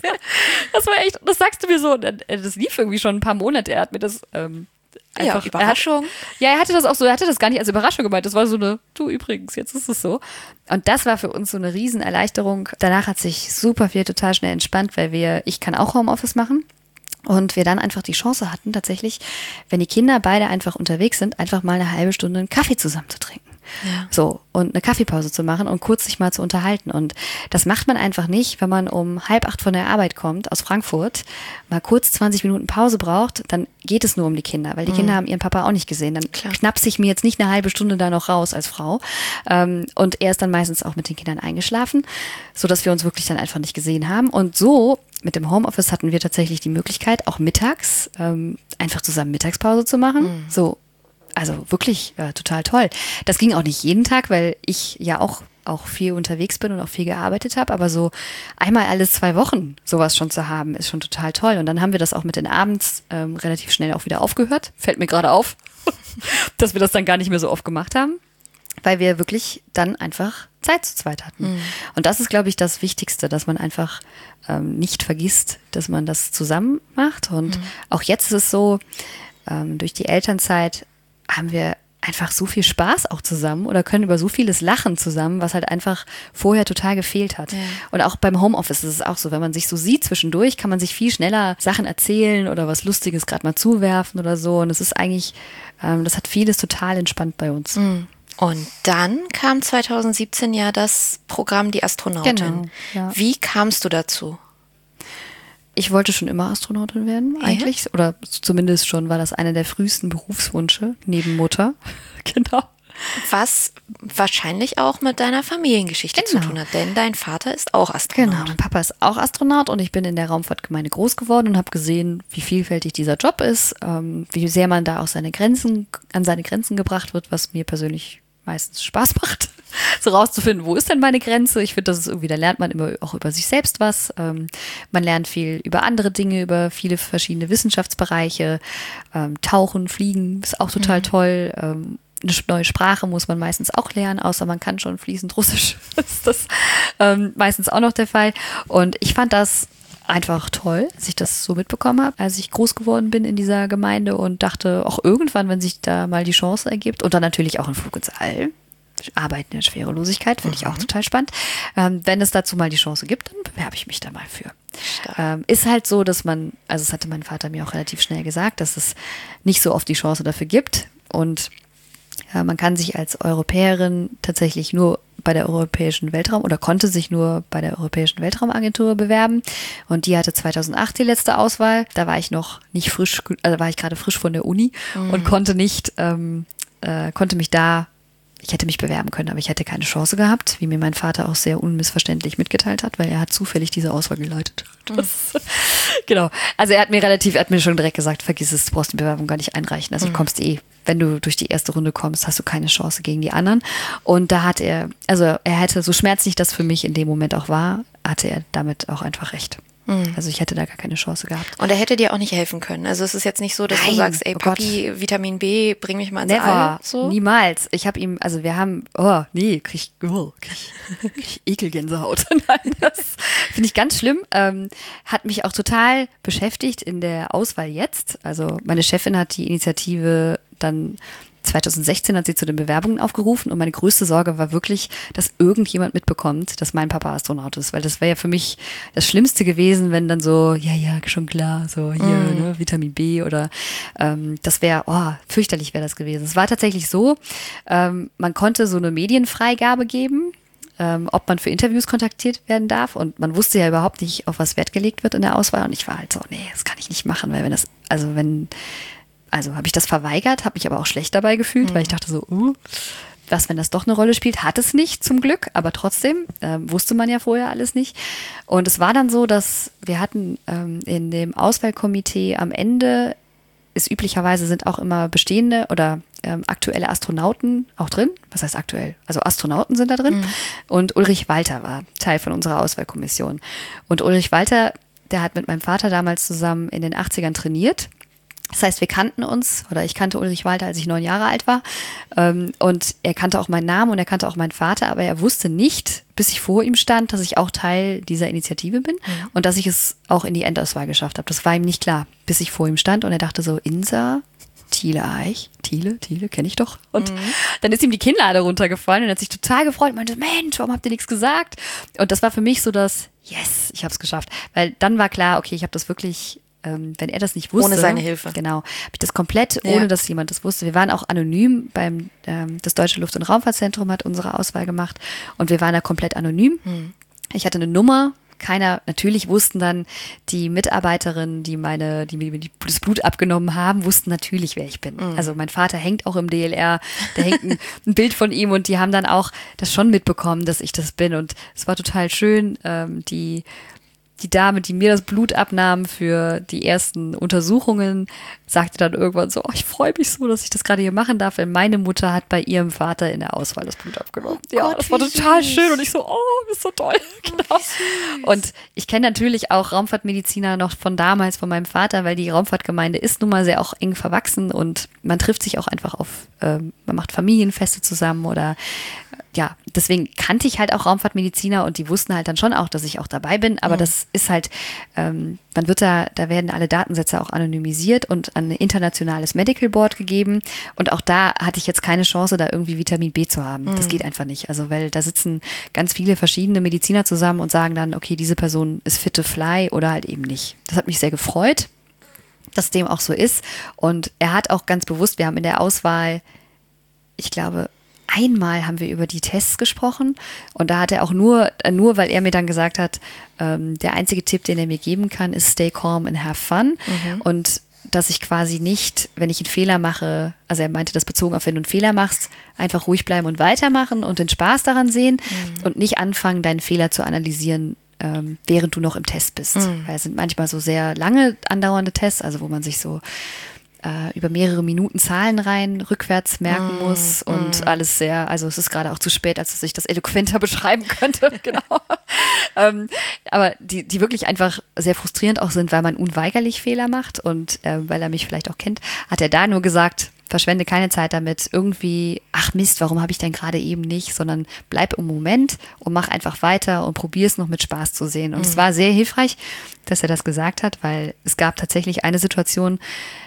Speaker 4: Das war echt, das sagst du mir so, das lief irgendwie schon ein paar Monate, er hat mir das ähm, einfach,
Speaker 3: ja, Überraschung.
Speaker 4: Er hat, ja, er hatte das auch so, er hatte das gar nicht als Überraschung gemeint. Das war so eine, du übrigens, jetzt ist es so. Und das war für uns so eine Riesenerleichterung. Danach hat sich super viel total schnell entspannt, weil wir, ich kann auch Homeoffice machen. Und wir dann einfach die Chance hatten, tatsächlich, wenn die Kinder beide einfach unterwegs sind, einfach mal eine halbe Stunde einen Kaffee zusammen zu trinken. Ja. So, und eine Kaffeepause zu machen und kurz sich mal zu unterhalten. Und das macht man einfach nicht, wenn man um halb acht von der Arbeit kommt, aus Frankfurt, mal kurz zwanzig Minuten Pause braucht, dann geht es nur um die Kinder, weil die mhm. Kinder haben ihren Papa auch nicht gesehen. Dann Klar. knapse ich mir jetzt nicht eine halbe Stunde da noch raus als Frau. Und er ist dann meistens auch mit den Kindern eingeschlafen, sodass wir uns wirklich dann einfach nicht gesehen haben. Und so mit dem Homeoffice hatten wir tatsächlich die Möglichkeit, auch mittags ähm, einfach zusammen Mittagspause zu machen. Mhm. So, also wirklich äh, total toll. Das ging auch nicht jeden Tag, weil ich ja auch, auch viel unterwegs bin und auch viel gearbeitet habe. Aber so einmal alle zwei Wochen sowas schon zu haben, ist schon total toll. Und dann haben wir das auch mit den Abends ähm, relativ schnell auch wieder aufgehört. Fällt mir gerade auf, dass wir das dann gar nicht mehr so oft gemacht haben, weil wir wirklich dann einfach Zeit zu zweit hatten. Mhm. Und das ist, glaube ich, das Wichtigste, dass man einfach ähm, nicht vergisst, dass man das zusammen macht. Und mhm. auch jetzt ist es so, ähm, durch die Elternzeit haben wir einfach so viel Spaß auch zusammen oder können über so vieles lachen zusammen, was halt einfach vorher total gefehlt hat. Ja. Und auch beim Homeoffice ist es auch so, wenn man sich so sieht zwischendurch, kann man sich viel schneller Sachen erzählen oder was Lustiges gerade mal zuwerfen oder so. Und es ist eigentlich, ähm, das hat vieles total entspannt bei uns.
Speaker 3: Mhm. Und dann kam zwanzig siebzehn ja das Programm Die Astronautin.
Speaker 4: Genau, ja.
Speaker 3: Wie kamst du dazu?
Speaker 4: Ich wollte schon immer Astronautin werden, eigentlich. Ja. Oder zumindest schon war das einer der frühesten Berufswünsche, neben Mutter. Genau.
Speaker 3: Was wahrscheinlich auch mit deiner Familiengeschichte genau. zu tun hat, denn dein Vater ist auch Astronaut.
Speaker 4: Genau, mein Papa ist auch Astronaut und ich bin in der Raumfahrtgemeinde groß geworden und habe gesehen, wie vielfältig dieser Job ist, ähm, wie sehr man da auch seine Grenzen, an seine Grenzen gebracht wird, was mir persönlich meistens Spaß macht, so rauszufinden, wo ist denn meine Grenze? Ich finde, das ist irgendwie, da lernt man immer auch über sich selbst was. Ähm, man lernt viel über andere Dinge, über viele verschiedene Wissenschaftsbereiche. Ähm, Tauchen, Fliegen ist auch total mhm. toll. Ähm, eine neue Sprache muss man meistens auch lernen, außer man kann schon fließend Russisch. ist das ähm, meistens auch noch der Fall. Und ich fand das einfach toll, dass ich das so mitbekommen habe, als ich groß geworden bin in dieser Gemeinde und dachte, auch irgendwann, wenn sich da mal die Chance ergibt und dann natürlich auch ein Flug ins All, Arbeiten in der Schwerelosigkeit, finde mhm. ich auch total spannend. Ähm, wenn es dazu mal die Chance gibt, dann bewerbe ich mich da mal für. Ähm, ist halt so, dass man, also das hatte mein Vater mir auch relativ schnell gesagt, dass es nicht so oft die Chance dafür gibt und ja, man kann sich als Europäerin tatsächlich nur bei der Europäischen Weltraum oder konnte sich nur bei der Europäischen Weltraumagentur bewerben und die hatte zweitausendacht die letzte Auswahl. Da war ich noch nicht frisch, also war ich gerade frisch von der Uni mhm. und konnte nicht, ähm, äh, konnte mich da, ich hätte mich bewerben können, aber ich hätte keine Chance gehabt, wie mir mein Vater auch sehr unmissverständlich mitgeteilt hat, weil er hat zufällig diese Auswahl geleitet. Das, mhm. Genau. Also er hat mir relativ, er hat mir schon direkt gesagt, vergiss es, du brauchst die Bewerbung gar nicht einreichen. Also mhm. du kommst eh, wenn du durch die erste Runde kommst, hast du keine Chance gegen die anderen. Und da hat er, also er hätte, so schmerzlich das für mich in dem Moment auch war, hatte er damit auch einfach recht. Mhm. Also ich hätte da gar keine Chance gehabt.
Speaker 3: Und er hätte dir auch nicht helfen können. Also es ist jetzt nicht so, dass Nein, du sagst, ey, oh Papi, Gott. Vitamin B, bring mich mal ins
Speaker 4: Never,
Speaker 3: All. So.
Speaker 4: Niemals. Ich habe ihm, also wir haben, oh nee, krieg ich, oh, krieg ich, krieg ich Ekelgänsehaut. Nein, das finde ich ganz schlimm. Ähm, hat mich auch total beschäftigt in der Auswahl jetzt. Also meine Chefin hat die Initiative dann zweitausendsechzehn hat sie zu den Bewerbungen aufgerufen und meine größte Sorge war wirklich, dass irgendjemand mitbekommt, dass mein Papa Astronaut ist, weil das wäre ja für mich das Schlimmste gewesen, wenn dann so, ja, ja, schon klar, so hier, mm. ne, Vitamin B oder ähm, das wäre, oh, fürchterlich wäre das gewesen. Es war tatsächlich so, ähm, man konnte so eine Medienfreigabe geben, ähm, ob man für Interviews kontaktiert werden darf und man wusste ja überhaupt nicht, auf was Wert gelegt wird in der Auswahl und ich war halt so, nee, das kann ich nicht machen, weil wenn das, also wenn Also habe ich das verweigert, habe mich aber auch schlecht dabei gefühlt, mhm. weil ich dachte so, uh, was, wenn das doch eine Rolle spielt, hat es nicht zum Glück, aber trotzdem ähm, wusste man ja vorher alles nicht. Und es war dann so, dass wir hatten ähm, in dem Auswahlkomitee am Ende, ist üblicherweise sind auch immer bestehende oder ähm, aktuelle Astronauten auch drin. Was heißt aktuell? Also Astronauten sind da drin. Mhm. Und Ulrich Walter war Teil von unserer Auswahlkommission. Und Ulrich Walter, der hat mit meinem Vater damals zusammen in den achtzigern trainiert. Das heißt, wir kannten uns, oder ich kannte Ulrich Walter, als ich neun Jahre alt war. Ähm, und er kannte auch meinen Namen und er kannte auch meinen Vater, aber er wusste nicht, bis ich vor ihm stand, dass ich auch Teil dieser Initiative bin mhm. und dass ich es auch in die Endauswahl geschafft habe. Das war ihm nicht klar, bis ich vor ihm stand und er dachte so, Insa, Thiele Eich, Thiele, Thiele, kenne ich doch. Und mhm. dann ist ihm die Kinnlade runtergefallen und er hat sich total gefreut und meinte, Mensch, warum habt ihr nichts gesagt? Und das war für mich so das, yes, ich habe es geschafft. Weil dann war klar, okay, ich habe das wirklich... wenn er das nicht wusste.
Speaker 3: Ohne seine Hilfe.
Speaker 4: Genau. Habe ich das komplett, ohne ja. dass jemand das wusste. Wir waren auch anonym beim, ähm, das Deutsche Luft- und Raumfahrtzentrum hat unsere Auswahl gemacht und wir waren da komplett anonym. Hm. Ich hatte eine Nummer. Keiner, natürlich wussten dann die Mitarbeiterinnen, die meine, die mir das Blut abgenommen haben, wussten natürlich, wer ich bin. Mhm. Also mein Vater hängt auch im D L R, da hängt ein, ein Bild von ihm und die haben dann auch das schon mitbekommen, dass ich das bin und es war total schön, ähm, die Die Dame, die mir das Blut abnahm für die ersten Untersuchungen, sagte dann irgendwann so, oh, ich freue mich so, dass ich das gerade hier machen darf, weil meine Mutter hat bei ihrem Vater in der Auswahl das Blut abgenommen. Oh ja, Gott, das war total süß. Schön und ich so, oh, das ist so toll. Oh, genau. Und ich kenne natürlich auch Raumfahrtmediziner noch von damals, von meinem Vater, weil die Raumfahrtgemeinde ist nun mal sehr auch eng verwachsen und man trifft sich auch einfach auf, ähm, man macht Familienfeste zusammen oder ja, deswegen kannte ich halt auch Raumfahrtmediziner und die wussten halt dann schon auch, dass ich auch dabei bin, aber mhm. das das ist halt, ähm, man wird da, da werden alle Datensätze auch anonymisiert und an ein internationales Medical Board gegeben. Und auch da hatte ich jetzt keine Chance, da irgendwie Vitamin B zu haben. Mhm. Das geht einfach nicht. Also, weil da sitzen ganz viele verschiedene Mediziner zusammen und sagen dann, okay, diese Person ist fit to fly oder halt eben nicht. Das hat mich sehr gefreut, dass dem auch so ist. Und er hat auch ganz bewusst, wir haben in der Auswahl, ich glaube, einmal haben wir über die Tests gesprochen und da hat er auch nur, nur weil er mir dann gesagt hat, ähm, der einzige Tipp, den er mir geben kann, ist stay calm and have fun. Mhm. Und dass ich quasi nicht, wenn ich einen Fehler mache, also er meinte das bezogen auf, wenn du einen Fehler machst, einfach ruhig bleiben und weitermachen und den Spaß daran sehen mhm. und nicht anfangen, deinen Fehler zu analysieren, ähm, während du noch im Test bist. Mhm. Weil es sind manchmal so sehr lange andauernde Tests, also wo man sich so über mehrere Minuten Zahlen rein rückwärts merken mm, muss und mm. alles sehr, also es ist gerade auch zu spät, als dass ich das eloquenter beschreiben könnte, genau. ähm, aber die, die wirklich einfach sehr frustrierend auch sind, weil man unweigerlich Fehler macht und äh, weil er mich vielleicht auch kennt, hat er da nur gesagt, verschwende keine Zeit damit, irgendwie, ach Mist, warum habe ich denn gerade eben nicht, sondern bleib im Moment und mach einfach weiter und probier es noch mit Spaß zu sehen. Und mm. es war sehr hilfreich, dass er das gesagt hat, weil es gab tatsächlich eine Situation,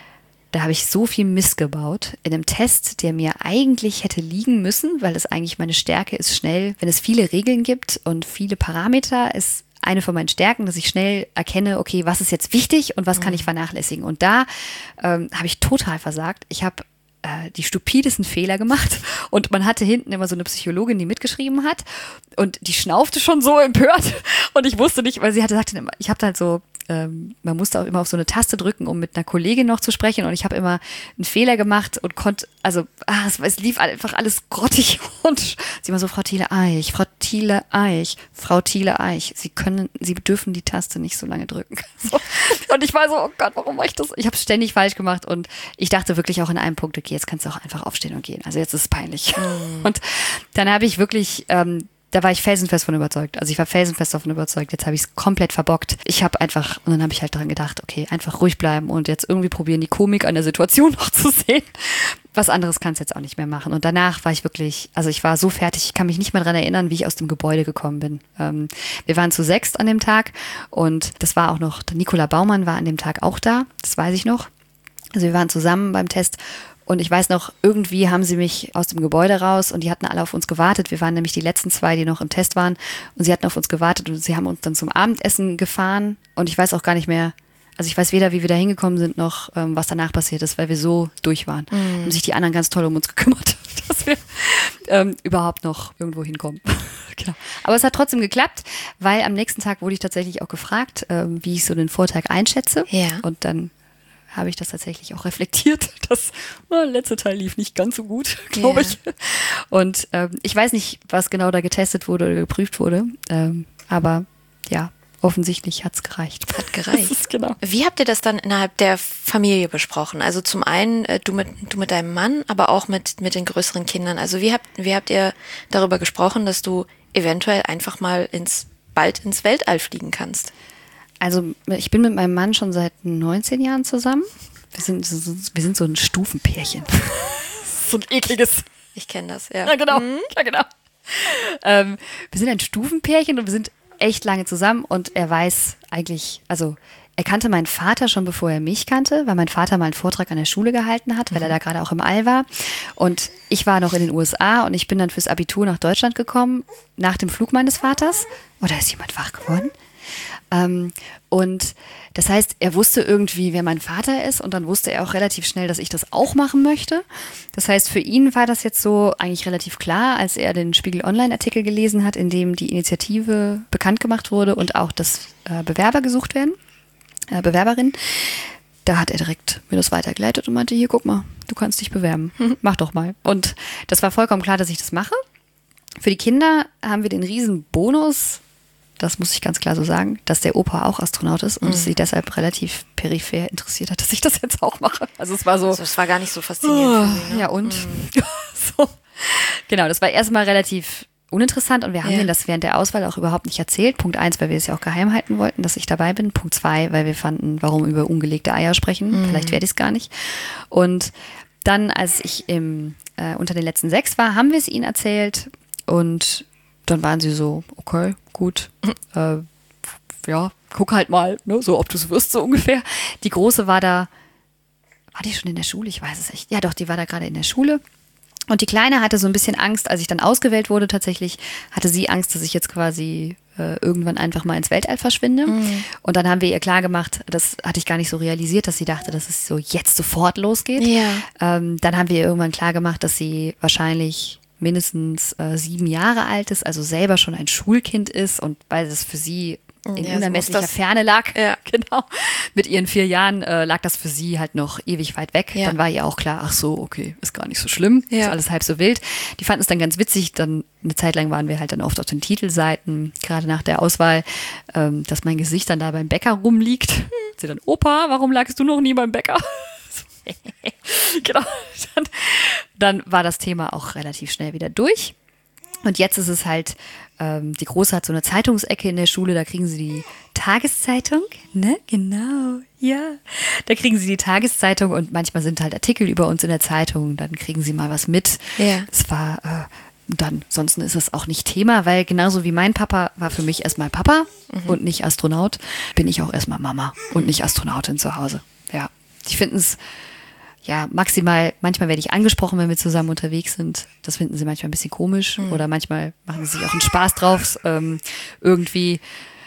Speaker 4: da habe ich so viel Mist gebaut in einem Test, der mir eigentlich hätte liegen müssen, weil es eigentlich meine Stärke ist, schnell, wenn es viele Regeln gibt und viele Parameter, ist eine von meinen Stärken, dass ich schnell erkenne, okay, was ist jetzt wichtig und was kann ich vernachlässigen. Und da ähm, habe ich total versagt. Ich habe äh, die stupidesten Fehler gemacht und man hatte hinten immer so eine Psychologin, die mitgeschrieben hat und die schnaufte schon so empört und ich wusste nicht, weil sie hatte gesagt, ich habe halt so man musste auch immer auf so eine Taste drücken, um mit einer Kollegin noch zu sprechen und ich habe immer einen Fehler gemacht und konnte, also ah, es, es lief einfach alles grottig und sie war so, Frau Thiele-Eich, Frau Thiele-Eich, Frau Thiele-Eich, Sie können, Sie dürfen die Taste nicht so lange drücken. So. Und ich war so, oh Gott, warum mache ich das? Ich habe es ständig falsch gemacht und ich dachte wirklich auch in einem Punkt, okay, jetzt kannst du auch einfach aufstehen und gehen. Also jetzt ist es peinlich. Mm. Und dann habe ich wirklich ähm, da war ich felsenfest von überzeugt. Also ich war felsenfest davon überzeugt. Jetzt habe ich es komplett verbockt. Ich habe einfach, und dann habe ich halt daran gedacht, okay, einfach ruhig bleiben und jetzt irgendwie probieren, die Komik an der Situation noch zu sehen. Was anderes kannst du jetzt auch nicht mehr machen. Und danach war ich wirklich, also ich war so fertig, ich kann mich nicht mehr daran erinnern, wie ich aus dem Gebäude gekommen bin. Ähm, wir waren zu sechst an dem Tag und das war auch noch, der Nicola Baumann war an dem Tag auch da, das weiß ich noch. Also wir waren zusammen beim Test. Und ich weiß noch, irgendwie haben sie mich aus dem Gebäude raus und die hatten alle auf uns gewartet. Wir waren nämlich die letzten zwei, die noch im Test waren. Und sie hatten auf uns gewartet und sie haben uns dann zum Abendessen gefahren. Und ich weiß auch gar nicht mehr, also ich weiß weder, wie wir da hingekommen sind, noch ähm, was danach passiert ist, weil wir so durch waren. Mhm. Haben sich die anderen ganz toll um uns gekümmert, dass wir ähm, überhaupt noch irgendwo hinkommen. Genau. Aber es hat trotzdem geklappt, weil am nächsten Tag wurde ich tatsächlich auch gefragt, ähm, wie ich so den Vortag einschätze. Ja. Und dann habe ich das tatsächlich auch reflektiert. Das oh, letzte Teil lief nicht ganz so gut, glaube yeah. ich. Und ähm, ich weiß nicht, was genau da getestet wurde oder geprüft wurde. Ähm, aber ja, offensichtlich hat es gereicht.
Speaker 3: Hat gereicht.
Speaker 4: Das ist genau.
Speaker 3: Wie habt ihr das dann innerhalb der Familie besprochen? Also zum einen äh, du mit du mit deinem Mann, aber auch mit mit den größeren Kindern. Also wie habt wie habt ihr darüber gesprochen, dass du eventuell einfach mal ins bald ins Weltall fliegen kannst?
Speaker 4: Also ich bin mit meinem Mann schon seit neunzehn Jahren zusammen. Wir sind, wir sind so ein Stufenpärchen. So ein ekliges.
Speaker 3: Ich kenne das, ja.
Speaker 4: Ja, genau.
Speaker 3: Mhm.
Speaker 4: Ja, genau. Ähm, wir sind ein Stufenpärchen und wir sind echt lange zusammen und er weiß eigentlich, also er kannte meinen Vater schon, bevor er mich kannte, weil mein Vater mal einen Vortrag an der Schule gehalten hat, weil mhm. er da gerade auch im All war. Und ich war noch in den U S A und ich bin dann fürs Abitur nach Deutschland gekommen, nach dem Flug meines Vaters. Oh, da ist jemand wach geworden. Ähm, und das heißt, er wusste irgendwie, wer mein Vater ist und dann wusste er auch relativ schnell, dass ich das auch machen möchte. Das heißt, für ihn war das jetzt so eigentlich relativ klar, als er den Spiegel Online-Artikel gelesen hat, in dem die Initiative bekannt gemacht wurde und auch, dass äh, Bewerber gesucht werden, äh, Bewerberinnen. Da hat er direkt mir das weitergeleitet und meinte, hier, guck mal, du kannst dich bewerben, mhm. mach doch mal. Und das war vollkommen klar, dass ich das mache. Für die Kinder haben wir den riesen Bonus, das muss ich ganz klar so sagen, dass der Opa auch Astronaut ist und mhm. es sie deshalb relativ peripher interessiert hat, dass ich das jetzt auch mache. Also es war so.
Speaker 3: Also es war gar nicht so faszinierend.
Speaker 4: Oh, für sie, ne? Ja und? Mhm. So. Genau, das war erstmal relativ uninteressant und wir haben ja. denen das während der Auswahl auch überhaupt nicht erzählt. Punkt eins, weil wir es ja auch geheim halten wollten, dass ich dabei bin. Punkt zwei, weil wir fanden, warum über ungelegte Eier sprechen? Mhm. Vielleicht werde ich es gar nicht. Und dann, als ich im, äh, unter den letzten sechs war, haben wir es ihnen erzählt und dann waren sie so, okay, gut, äh, ja, guck halt mal, ne, so ob du es wirst, so ungefähr. Die Große war da, war die schon in der Schule? Ich weiß es echt. Ja doch, die war da gerade in der Schule. Und die Kleine hatte so ein bisschen Angst, als ich dann ausgewählt wurde tatsächlich, hatte sie Angst, dass ich jetzt quasi äh, irgendwann einfach mal ins Weltall verschwinde. Mhm. Und dann haben wir ihr klar gemacht, das hatte ich gar nicht so realisiert, dass sie dachte, dass es so jetzt sofort losgeht.
Speaker 3: Ja.
Speaker 4: Ähm, dann haben wir ihr irgendwann klar gemacht, dass sie wahrscheinlich mindestens äh, sieben Jahre alt ist, also selber schon ein Schulkind ist und weil es für sie in
Speaker 3: Ja,
Speaker 4: unermesslicher
Speaker 3: das-
Speaker 4: Ferne lag,
Speaker 3: Ja.
Speaker 4: genau. Mit ihren vier Jahren äh, lag das für sie halt noch ewig weit weg.
Speaker 3: Ja.
Speaker 4: Dann war ihr auch klar, ach so, okay, ist gar nicht so schlimm,
Speaker 3: Ja.
Speaker 4: ist alles halb so wild. Die fanden es dann ganz witzig, dann eine Zeit lang waren wir halt dann oft auf den Titelseiten, gerade nach der Auswahl, ähm, dass mein Gesicht dann da beim Bäcker rumliegt. Hm. Sie dann, Opa, warum lagst du noch nie beim Bäcker? Genau. Dann, dann war das Thema auch relativ schnell wieder durch. Und jetzt ist es halt, ähm, die Große hat so eine Zeitungsecke in der Schule, da kriegen sie die Tageszeitung, ne? Genau, ja. Da kriegen sie die Tageszeitung und manchmal sind halt Artikel über uns in der Zeitung, dann kriegen sie mal was mit.
Speaker 3: Ja.
Speaker 4: Es war, äh, dann, sonst ist es auch nicht Thema, weil genauso wie mein Papa war für mich erstmal Papa mhm. und nicht Astronaut, bin ich auch erstmal Mama und nicht Astronautin zu Hause. Ja, die finden es ja, maximal, manchmal werde ich angesprochen, wenn wir zusammen unterwegs sind. Das finden sie manchmal ein bisschen komisch. Mhm. Oder manchmal machen sie sich auch einen Spaß drauf. Ähm, irgendwie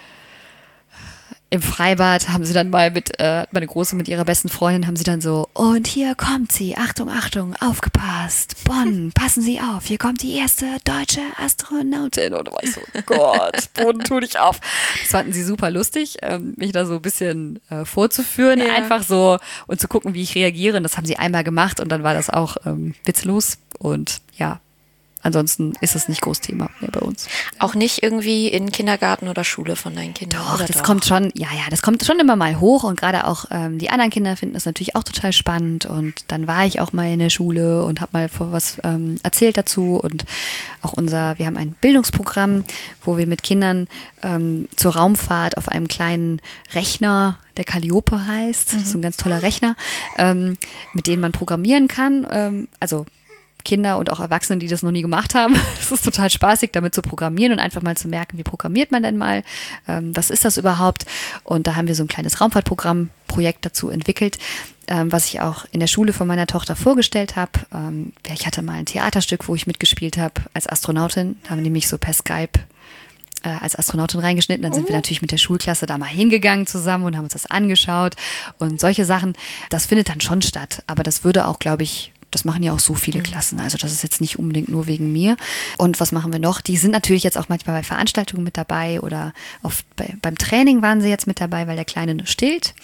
Speaker 4: im Freibad haben sie dann mal mit, äh, meine Große mit ihrer besten Freundin, haben sie dann so, und hier kommt sie, Achtung, Achtung, aufgepasst, Bonn, passen Sie auf, hier kommt die erste deutsche Astronautin. Und da war ich so, Gott, Boden, tu dich auf. Das fanden sie super lustig, ähm, mich da so ein bisschen äh, vorzuführen,
Speaker 3: Ja.
Speaker 4: einfach so und zu gucken, wie ich reagiere. Und das haben sie einmal gemacht und dann war das auch ähm, witzlos und ja, ansonsten ist es nicht groß Thema mehr bei uns.
Speaker 3: Auch nicht irgendwie in Kindergarten oder Schule von deinen Kindern?
Speaker 4: Doch,
Speaker 3: oder
Speaker 4: das
Speaker 3: doch?
Speaker 4: kommt schon, ja, ja, das kommt schon immer mal hoch und gerade auch ähm, die anderen Kinder finden das natürlich auch total spannend und dann war ich auch mal in der Schule und habe mal vor was ähm, erzählt dazu und auch unser, wir haben ein Bildungsprogramm, wo wir mit Kindern ähm, zur Raumfahrt auf einem kleinen Rechner, der Calliope heißt, mhm. das ist ein ganz toller Rechner, ähm, mit dem man programmieren kann, ähm, also Kinder und auch Erwachsene, die das noch nie gemacht haben. Es ist total spaßig, damit zu programmieren und einfach mal zu merken, wie programmiert man denn mal, ähm, was ist das überhaupt? Und da haben wir so ein kleines Raumfahrtprogramm-Projekt dazu entwickelt, ähm, was ich auch in der Schule von meiner Tochter vorgestellt habe. Ähm, ich hatte mal ein Theaterstück, wo ich mitgespielt habe als Astronautin, haben nämlich so per Skype äh, als Astronautin reingeschnitten. Dann sind oh. wir natürlich mit der Schulklasse da mal hingegangen zusammen und haben uns das angeschaut und solche Sachen. Das findet dann schon statt, aber das würde auch, glaube ich, das machen ja auch so viele Klassen, also das ist jetzt nicht unbedingt nur wegen mir. Und was machen wir noch? Die sind natürlich jetzt auch manchmal bei Veranstaltungen mit dabei oder oft bei, beim Training waren sie jetzt mit dabei, weil der Kleine stillt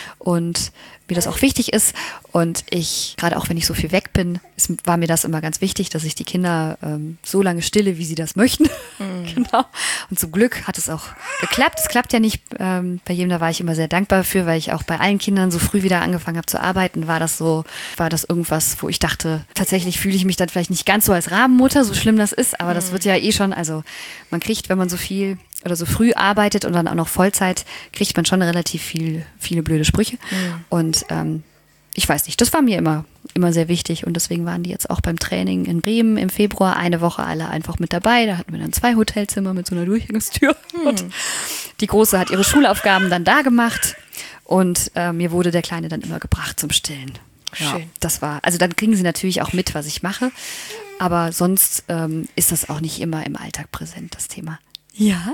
Speaker 4: und mir das auch wichtig ist. Und ich, gerade auch wenn ich so viel weg bin, ist, war mir das immer ganz wichtig, dass ich die Kinder ähm, so lange stille, wie sie das möchten. Mhm. Genau. Und zum Glück hat es auch geklappt. Es klappt ja nicht ähm, bei jedem, da war ich immer sehr dankbar für, weil ich auch bei allen Kindern so früh wieder angefangen habe zu arbeiten, war das so, war das irgendwas, wo ich dachte, tatsächlich fühle ich mich dann vielleicht nicht ganz so als Rabenmutter, so schlimm das ist, aber mhm. das wird ja eh schon, also man kriegt, wenn man so viel oder so früh arbeitet und dann auch noch Vollzeit, kriegt man schon relativ viel, viele blöde Sprüche. Mhm. Und ähm, ich weiß nicht, das war mir immer, immer sehr wichtig und deswegen waren die jetzt auch beim Training in Bremen im Februar eine Woche alle einfach mit dabei. Da hatten wir dann zwei Hotelzimmer mit so einer Durchgangstür mhm. und die Große hat ihre Schulaufgaben dann da gemacht und äh, mir wurde der Kleine dann immer gebracht zum Stillen. Ja, schön. Das war, also dann kriegen sie natürlich auch mit, was ich mache, aber sonst ähm, ist das auch nicht immer im Alltag präsent, das Thema. Ja,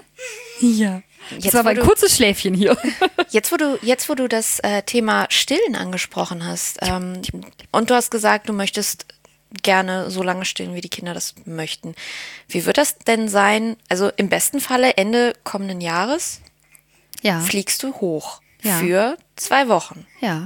Speaker 4: ja. Jetzt das war aber ein kurzes Schläfchen hier.
Speaker 3: Jetzt, wo du, jetzt, wo du das äh, Thema Stillen angesprochen hast ähm, und du hast gesagt, du möchtest gerne so lange stillen, wie die Kinder das möchten. Wie wird das denn sein? Also im besten Falle Ende kommenden Jahres
Speaker 4: ja.
Speaker 3: fliegst du hoch
Speaker 4: ja.
Speaker 3: für zwei Wochen.
Speaker 4: Ja.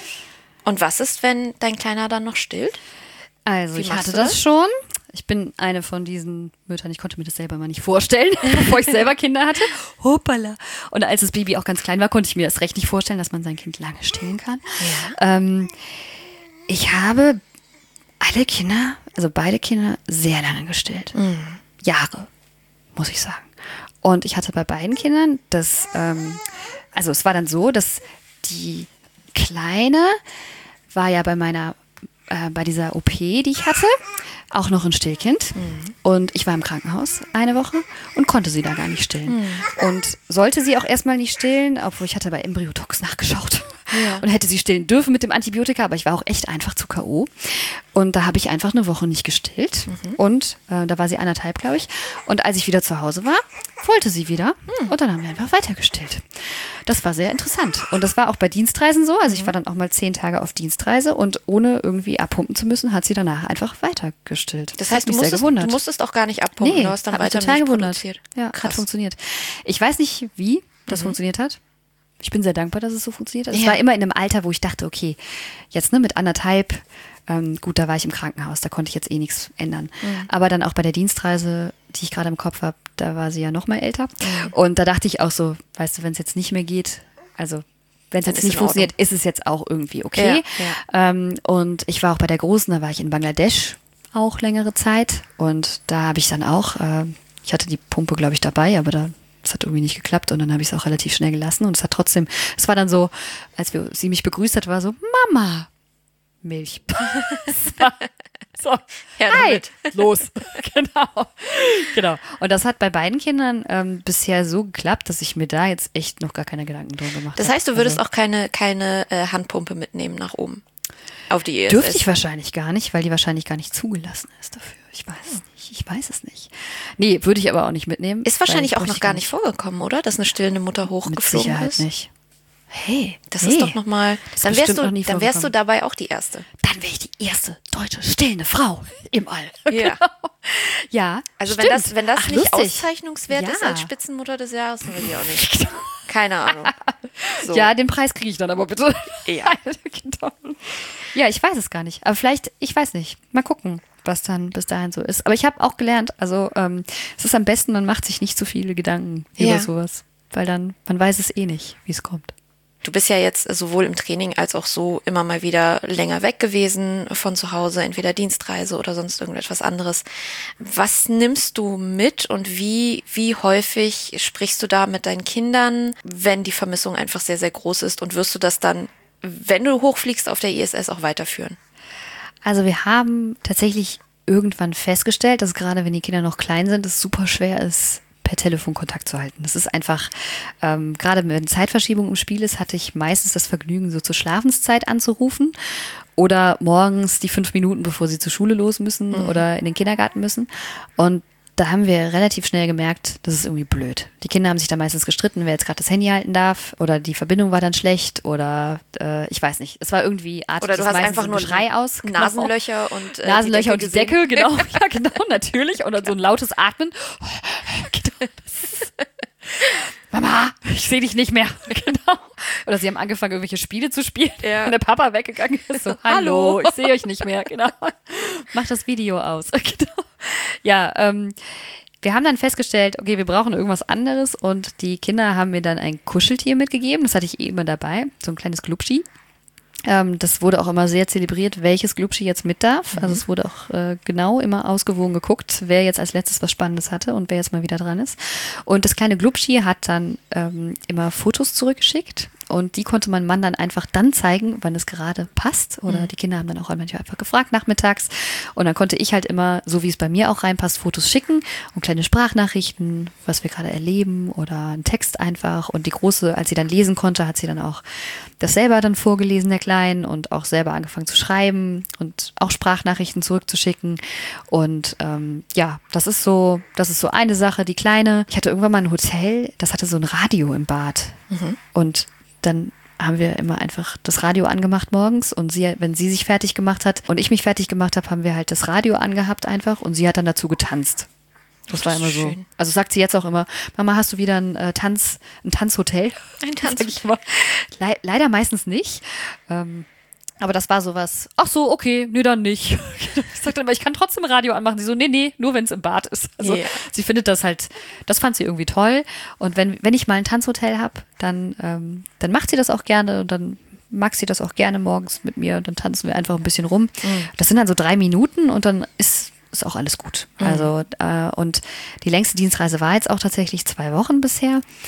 Speaker 3: Und was ist, wenn dein Kleiner dann noch stillt?
Speaker 4: Also
Speaker 3: Wie
Speaker 4: ich
Speaker 3: machst
Speaker 4: hatte
Speaker 3: du
Speaker 4: das
Speaker 3: das?
Speaker 4: schon. Ich bin eine von diesen Müttern, ich konnte mir das selber mal nicht vorstellen, bevor ich selber Kinder hatte. Hoppala. Und als das Baby auch ganz klein war, konnte ich mir das recht nicht vorstellen, dass man sein Kind lange stillen kann.
Speaker 3: Ja.
Speaker 4: Ähm, ich habe alle Kinder, also beide Kinder, sehr lange gestillt.
Speaker 3: Mhm.
Speaker 4: Jahre, muss ich sagen. Und ich hatte bei beiden Kindern das, ähm, also es war dann so, dass die Kleine war ja bei meiner äh, bei dieser O P, die ich hatte, auch noch ein Stillkind. Mhm. Und ich war im Krankenhaus eine Woche und konnte sie da gar nicht stillen. Mhm. Und sollte sie auch erstmal nicht stillen, obwohl ich hatte bei Embryotox nachgeschaut. Ja. Und hätte sie stillen dürfen mit dem Antibiotika, aber ich war auch echt einfach zu K O. Und da habe ich einfach eine Woche nicht gestillt. Mhm. Und äh, da war sie anderthalb, glaube ich. Und als ich wieder zu Hause war, wollte sie wieder. Mhm. Und dann haben wir einfach weiter gestillt. Das war sehr interessant. Und das war auch bei Dienstreisen so. Also ich war dann auch mal zehn Tage auf Dienstreise und ohne irgendwie abpumpen zu müssen, hat sie danach einfach weiter gestillt.
Speaker 3: Das heißt, du musstest, du musstest auch gar nicht abpumpen.
Speaker 4: Nee,
Speaker 3: du hast dann
Speaker 4: hat
Speaker 3: weiter
Speaker 4: mich total
Speaker 3: Milch
Speaker 4: gewundert.
Speaker 3: produziert.
Speaker 4: Ja,
Speaker 3: Krass.
Speaker 4: hat funktioniert. Ich weiß nicht, wie das
Speaker 3: Mhm.
Speaker 4: funktioniert hat. Ich bin sehr dankbar, dass es so funktioniert hat.
Speaker 3: Ja.
Speaker 4: Es war immer in einem Alter, wo ich dachte, okay, jetzt ne, mit anderthalb, ähm, gut, da war ich im Krankenhaus, da konnte ich jetzt eh nichts ändern. Mhm. Aber dann auch bei der Dienstreise, die ich gerade im Kopf habe, da war sie ja noch mal älter. Mhm. Und da dachte ich auch so, weißt du, wenn es jetzt nicht mehr geht, also wenn es
Speaker 3: Dann
Speaker 4: jetzt
Speaker 3: ist
Speaker 4: nicht
Speaker 3: in
Speaker 4: funktioniert,
Speaker 3: Ordnung.
Speaker 4: ist es jetzt auch irgendwie okay.
Speaker 3: Ja, ja.
Speaker 4: Ähm, und ich war auch bei der Großen, da war ich in Bangladesch auch längere Zeit. Und da habe ich dann auch, äh, ich hatte die Pumpe, glaube ich, dabei, aber da das hat irgendwie nicht geklappt und dann habe ich es auch relativ schnell gelassen und es hat trotzdem, es war dann so, als wir, sie mich begrüßt hat, war so, Mama, Milch. Es war so,
Speaker 3: Ja,
Speaker 4: hi,
Speaker 3: damit.
Speaker 4: los. Genau. Genau. Und das hat bei beiden Kindern ähm, bisher so geklappt, dass ich mir da jetzt echt noch gar keine Gedanken drum gemacht habe.
Speaker 3: Das heißt, du würdest
Speaker 4: also,
Speaker 3: auch keine, keine äh, Handpumpe mitnehmen nach oben auf die E S S?
Speaker 4: Dürfte ich wahrscheinlich gar nicht, weil die wahrscheinlich gar nicht zugelassen ist dafür. Ich weiß es nicht. Ich weiß es nicht. Nee, würde ich aber auch nicht mitnehmen.
Speaker 3: Ist wahrscheinlich
Speaker 4: weil
Speaker 3: auch
Speaker 4: bräuchte
Speaker 3: noch
Speaker 4: ich
Speaker 3: gar nicht vorgekommen, oder? Dass eine stillende Mutter
Speaker 4: Mit
Speaker 3: hochgeflogen
Speaker 4: Sicherheit
Speaker 3: ist?
Speaker 4: nicht. Hey,
Speaker 3: Das
Speaker 4: nee.
Speaker 3: ist doch nochmal.
Speaker 4: Das ist
Speaker 3: Dann wärst
Speaker 4: bestimmt
Speaker 3: du,
Speaker 4: noch nie
Speaker 3: dann wärst du
Speaker 4: vorgekommen.
Speaker 3: dabei auch die Erste.
Speaker 4: Dann wäre ich die erste deutsche stillende Frau im All.
Speaker 3: Ja.
Speaker 4: Genau. Ja.
Speaker 3: Also
Speaker 4: stimmt.
Speaker 3: wenn das, wenn das
Speaker 4: Ach,
Speaker 3: nicht
Speaker 4: lustig.
Speaker 3: auszeichnungswert
Speaker 4: Ja.
Speaker 3: ist als Spitzenmutter des Jahres, dann will ich auch nicht. Keine Ahnung. So.
Speaker 4: Ja, den Preis kriege ich dann aber bitte.
Speaker 3: Ja.
Speaker 4: Genau. Ja, ich weiß es gar nicht. Aber vielleicht, ich weiß nicht. Mal gucken, was dann bis dahin so ist. Aber ich habe auch gelernt, also ähm, es ist am besten, man macht sich nicht so viele Gedanken
Speaker 3: Ja.
Speaker 4: über sowas. Weil dann, man weiß es eh nicht, wie es kommt.
Speaker 3: Du bist ja jetzt sowohl im Training als auch so immer mal wieder länger weg gewesen von zu Hause, entweder Dienstreise oder sonst irgendetwas anderes. Was nimmst du mit und wie, wie häufig sprichst du da mit deinen Kindern, wenn die Vermissung einfach sehr, sehr groß ist, und wirst du das dann, wenn du hochfliegst auf der I S S, auch weiterführen?
Speaker 4: Also wir haben tatsächlich irgendwann festgestellt, dass gerade wenn die Kinder noch klein sind, es super schwer ist, per Telefon Kontakt zu halten. Das ist einfach, ähm, gerade wenn Zeitverschiebung im Spiel ist, hatte ich meistens das Vergnügen, so zur Schlafenszeit anzurufen oder morgens die fünf Minuten, bevor sie zur Schule los müssen mhm. oder in den Kindergarten müssen. Und da haben wir relativ schnell gemerkt, das ist irgendwie blöd. Die Kinder haben sich da meistens gestritten, wer jetzt gerade das Handy halten darf, oder die Verbindung war dann schlecht, oder äh, ich weiß nicht. Es war irgendwie artig.
Speaker 3: Oder du hast
Speaker 4: meistens
Speaker 3: einfach
Speaker 4: ein
Speaker 3: nur
Speaker 4: Geschrei aus.
Speaker 3: Nasenlöcher und äh,
Speaker 4: Nasenlöcher und die
Speaker 3: gesehen.
Speaker 4: Decke, genau. Ja, genau, natürlich. Oder so ein lautes Atmen. Genau. Mama, ich sehe dich nicht mehr. Genau. Oder sie haben angefangen, irgendwelche Spiele zu spielen,
Speaker 3: Ja.
Speaker 4: und der Papa weggegangen ist. So, hallo, ich sehe euch nicht mehr. Genau. Mach das Video aus. Genau. Ja, ähm, wir haben dann festgestellt, okay, wir brauchen irgendwas anderes, und die Kinder haben mir dann ein Kuscheltier mitgegeben. Das hatte ich eh immer dabei, so ein kleines Glubschi. Ähm, das wurde auch immer sehr zelebriert, welches Glubschi jetzt mit darf. Also es wurde auch äh, genau immer ausgewogen geguckt, wer jetzt als letztes was Spannendes hatte und wer jetzt mal wieder dran ist. Und das kleine Glubschi hat dann ähm, immer Fotos zurückgeschickt, und die konnte mein Mann dann einfach dann zeigen, wann es gerade passt. Oder
Speaker 3: Mhm.
Speaker 4: die Kinder haben dann auch manchmal einfach gefragt nachmittags. Und dann konnte ich halt immer, so wie es bei mir auch reinpasst, Fotos schicken und kleine Sprachnachrichten, was wir gerade erleben, oder einen Text einfach. Und die Große, als sie dann lesen konnte, hat sie dann auch das selber dann vorgelesen, der Kleinen, und auch selber angefangen zu schreiben und auch Sprachnachrichten zurückzuschicken. Und ähm, ja, das ist so, das ist so eine Sache. Die Kleine, ich hatte irgendwann mal ein Hotel, das hatte so ein Radio im Bad.
Speaker 3: Mhm.
Speaker 4: Und dann haben wir immer einfach das Radio angemacht morgens, und sie, wenn sie sich fertig gemacht hat und ich mich fertig gemacht habe, haben wir halt das Radio angehabt einfach, und sie hat dann dazu getanzt. Das war
Speaker 3: Das
Speaker 4: immer
Speaker 3: ist
Speaker 4: so.
Speaker 3: schön.
Speaker 4: Also sagt sie jetzt auch immer, Mama, hast du wieder ein äh, Tanz, ein Tanzhotel?
Speaker 3: Ein
Speaker 4: Sag
Speaker 3: Tanzhotel.
Speaker 4: ich immer. Le leider meistens nicht. Ähm, aber das war sowas, ach so, okay, nee, dann nicht. Ich sagte immer, ich kann trotzdem Radio anmachen. Sie so, nee, nee, nur wenn es im Bad ist. Also
Speaker 3: Ja.
Speaker 4: sie findet das halt, das fand sie irgendwie toll. Und wenn, wenn ich mal ein Tanzhotel habe, dann, ähm, dann macht sie das auch gerne, und dann mag sie das auch gerne morgens mit mir, und dann tanzen wir einfach ein bisschen rum.
Speaker 3: Mhm.
Speaker 4: Das sind dann so drei Minuten, und dann ist ist auch alles gut.
Speaker 3: Mhm.
Speaker 4: Also äh, und die längste Dienstreise war jetzt auch tatsächlich zwei Wochen bisher.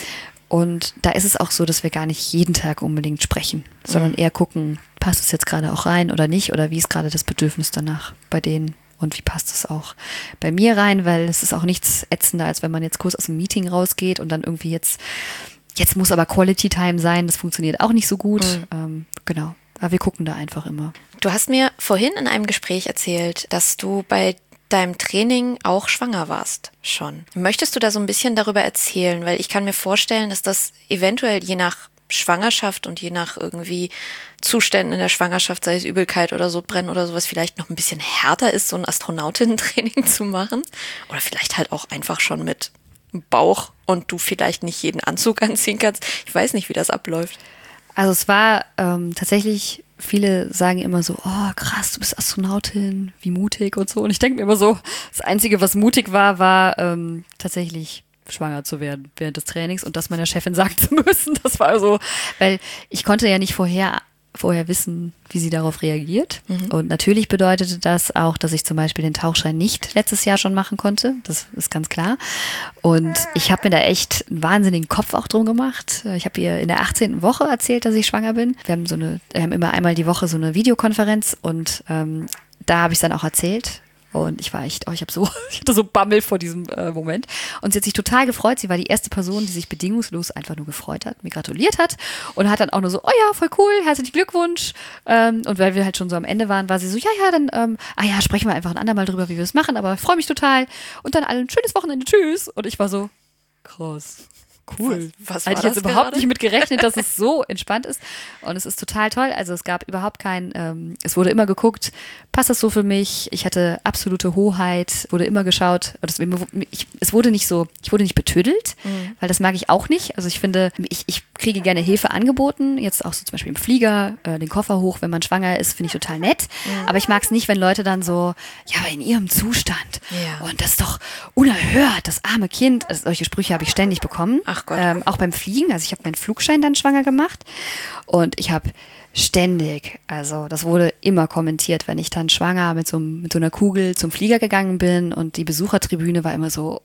Speaker 4: Und da ist es auch so, dass wir gar nicht jeden Tag unbedingt sprechen, sondern eher gucken, passt es jetzt gerade auch rein oder nicht oder wie ist gerade das Bedürfnis danach bei denen und wie passt es auch bei mir rein, weil es ist auch nichts ätzender, als wenn man jetzt kurz aus dem Meeting rausgeht und dann irgendwie jetzt, jetzt muss aber Quality Time sein, das funktioniert auch nicht so gut. Mhm. Ähm, genau, aber wir gucken da einfach immer.
Speaker 3: Du hast mir vorhin in einem Gespräch erzählt, dass du bei deinem Training auch schwanger warst schon. Möchtest du da so ein bisschen darüber erzählen? Weil ich kann mir vorstellen, dass das eventuell je nach Schwangerschaft und je nach irgendwie Zuständen in der Schwangerschaft, sei es Übelkeit oder Sodbrennen oder sowas, vielleicht noch ein bisschen härter ist, so ein Astronautinnen-Training zu machen. Oder vielleicht halt auch einfach schon mit Bauch und du vielleicht nicht jeden Anzug anziehen kannst. Ich weiß nicht, wie das abläuft.
Speaker 4: Also es war ähm, tatsächlich, viele sagen immer so, oh krass, du bist Astronautin, wie mutig und so. Und ich denke mir immer so, das Einzige, was mutig war, war ähm, tatsächlich schwanger zu werden während des Trainings und das meiner Chefin sagen zu müssen. Das war so, weil ich konnte ja nicht vorher vorher wissen, wie sie darauf reagiert. Mhm. Und natürlich bedeutete das auch, dass ich zum Beispiel den Tauchschein nicht letztes Jahr schon machen konnte. Das ist ganz klar. Und ich habe mir da echt einen wahnsinnigen Kopf auch drum gemacht. Ich habe ihr in der achtzehnten Woche erzählt, dass ich schwanger bin. Wir haben so eine, wir haben immer einmal die Woche so eine Videokonferenz und ähm, da habe ich es dann auch erzählt. Und ich war echt, oh, ich habe so, ich hatte so Bammel vor diesem äh, Moment. Und sie hat sich total gefreut. Sie war die erste Person, die sich bedingungslos einfach nur gefreut hat, mir gratuliert hat und hat dann auch nur so, oh ja, voll cool, herzlichen Glückwunsch. Ähm, und weil wir halt schon so am Ende waren, war sie so, ja, ja, dann, ähm, ah ja, sprechen wir einfach ein andermal drüber, wie wir es machen, aber ich freue mich total. Und dann allen ein schönes Wochenende, tschüss. Und ich war so, krass. Cool. Was, was war Hätte ich jetzt überhaupt gerade? Nicht mit gerechnet, dass es so entspannt ist. Und es ist total toll. Also es gab überhaupt kein, ähm, es wurde immer geguckt, passt das so für mich? Ich hatte absolute Hoheit, wurde immer geschaut. Das, ich, es wurde nicht so, ich wurde nicht betüdelt, mhm. weil das mag ich auch nicht. Also ich finde, ich, ich kriege gerne Hilfe angeboten. Jetzt auch so zum Beispiel im Flieger, äh, den Koffer hoch, wenn man schwanger ist, finde ich total nett. Mhm. Aber ich mag es nicht, wenn Leute dann so, ja, aber in ihrem Zustand. Ja. Und das ist doch unerhört, das arme Kind. Also solche Sprüche habe ich ständig bekommen. Ach Gott. Ähm, auch beim Fliegen, also ich habe meinen Flugschein dann schwanger gemacht und ich habe ständig, also das wurde immer kommentiert, wenn ich dann schwanger mit so, mit so einer Kugel zum Flieger gegangen bin und die Besuchertribüne war immer so,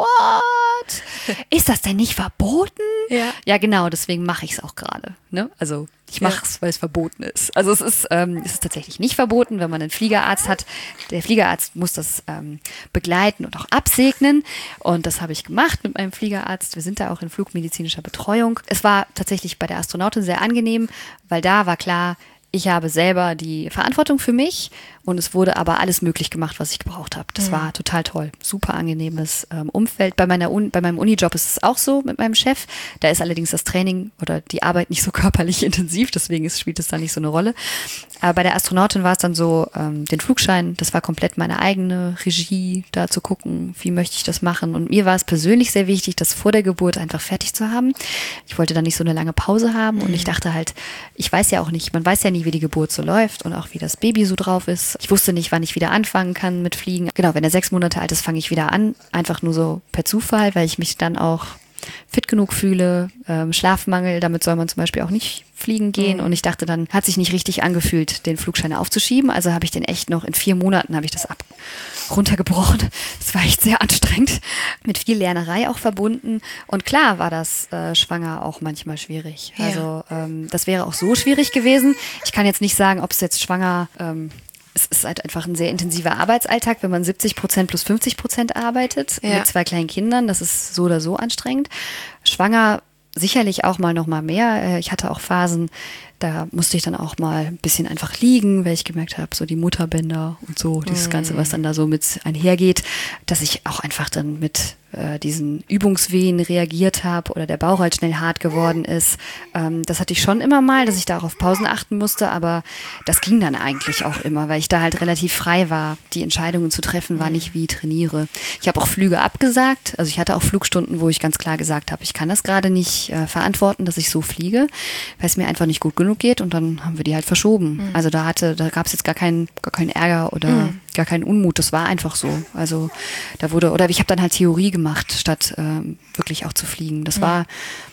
Speaker 4: what? Ist das denn nicht verboten? Ja, ja genau, deswegen mache ich es auch gerade. Ne? Also ich mache es, ja. weil es verboten ist. Also es ist, ähm, es ist tatsächlich nicht verboten, wenn man einen Fliegerarzt hat. Der Fliegerarzt muss das ähm, begleiten und auch absegnen. Und das habe ich gemacht mit meinem Fliegerarzt. Wir sind da auch in flugmedizinischer Betreuung. Es war tatsächlich bei der Astronautin sehr angenehm, weil da war klar, ich habe selber die Verantwortung für mich und es wurde aber alles möglich gemacht, was ich gebraucht habe. Das mhm. war total toll. Super angenehmes ähm, Umfeld. Bei meiner Un- bei meinem Unijob ist es auch so mit meinem Chef. Da ist allerdings das Training oder die Arbeit nicht so körperlich intensiv, deswegen ist, spielt es da nicht so eine Rolle. Aber bei der Astronautin war es dann so, ähm, den Flugschein, das war komplett meine eigene Regie, da zu gucken, wie möchte ich das machen. Und mir war es persönlich sehr wichtig, das vor der Geburt einfach fertig zu haben. Ich wollte dann nicht so eine lange Pause haben mhm. und ich dachte halt, ich weiß ja auch nicht, man weiß ja nie, wie die Geburt so läuft und auch wie das Baby so drauf ist. Ich wusste nicht, wann ich wieder anfangen kann mit Fliegen. Genau, wenn er sechs Monate alt ist, fange ich wieder an. Einfach nur so per Zufall, weil ich mich dann auch fit genug fühle. Ähm, Schlafmangel, damit soll man zum Beispiel auch nicht fliegen gehen. Mhm. Und ich dachte dann, hat sich nicht richtig angefühlt, den Flugschein aufzuschieben. Also habe ich den echt noch, in vier Monaten habe ich das ab runtergebrochen. Das war echt sehr anstrengend. Mit viel Lernerei auch verbunden. Und klar war das äh, schwanger auch manchmal schwierig. Ja. Also ähm, das wäre auch so schwierig gewesen. Ich kann jetzt nicht sagen, ob es jetzt schwanger... Ähm, es ist halt einfach ein sehr intensiver Arbeitsalltag, wenn man siebzig Prozent plus fünfzig Prozent arbeitet ja. mit zwei kleinen Kindern. Das ist so oder so anstrengend. Schwanger sicherlich auch mal noch mal mehr. Ich hatte auch Phasen, da musste ich dann auch mal ein bisschen einfach liegen, weil ich gemerkt habe, so die Mutterbänder und so, dieses Ganze, was dann da so mit einhergeht, dass ich auch einfach dann mit äh, diesen Übungswehen reagiert habe oder der Bauch halt schnell hart geworden ist. Ähm, das hatte ich schon immer mal, dass ich da auch auf Pausen achten musste, aber das ging dann eigentlich auch immer, weil ich da halt relativ frei war. Die Entscheidungen zu treffen war nicht, wie ich trainiere. Ich habe auch Flüge abgesagt, also ich hatte auch Flugstunden, wo ich ganz klar gesagt habe, ich kann das gerade nicht äh, verantworten, dass ich so fliege, weil es mir einfach nicht gut genug geht und dann haben wir die halt verschoben. Mhm. Also da hatte, da gab es jetzt gar keinen, gar keinen Ärger oder mhm. gar keinen Unmut. Das war einfach so. Also da wurde, oder ich habe dann halt Theorie gemacht, statt ähm, wirklich auch zu fliegen. Das mhm. war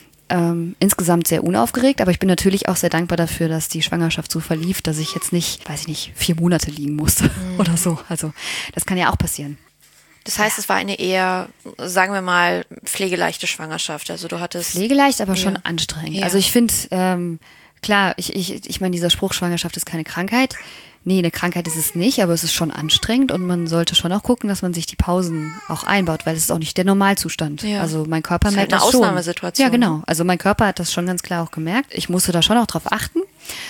Speaker 4: ähm, insgesamt sehr unaufgeregt, aber ich bin natürlich auch sehr dankbar dafür, dass die Schwangerschaft so verlief, dass ich jetzt nicht, weiß ich nicht, vier Monate liegen musste mhm. oder so. Also das kann ja auch passieren.
Speaker 3: Das heißt, es war eine eher, sagen wir mal, pflegeleichte Schwangerschaft. Also du hattest...
Speaker 4: Pflegeleicht, aber schon
Speaker 3: Ja.
Speaker 4: anstrengend.
Speaker 3: Ja.
Speaker 4: Also ich finde, ähm, klar, ich, ich, ich meine, dieser Spruch, Schwangerschaft ist keine Krankheit. Nee, eine Krankheit ist es nicht, aber es ist schon anstrengend und man sollte schon auch gucken, dass man sich die Pausen auch einbaut, weil es ist auch nicht der Normalzustand.
Speaker 3: Ja.
Speaker 4: Also mein Körper
Speaker 3: Ist halt
Speaker 4: merkt
Speaker 3: eine
Speaker 4: das schon.
Speaker 3: Ausnahmesituation.
Speaker 4: Ja, genau. Also mein Körper hat das schon ganz klar auch gemerkt. Ich musste da schon auch drauf achten,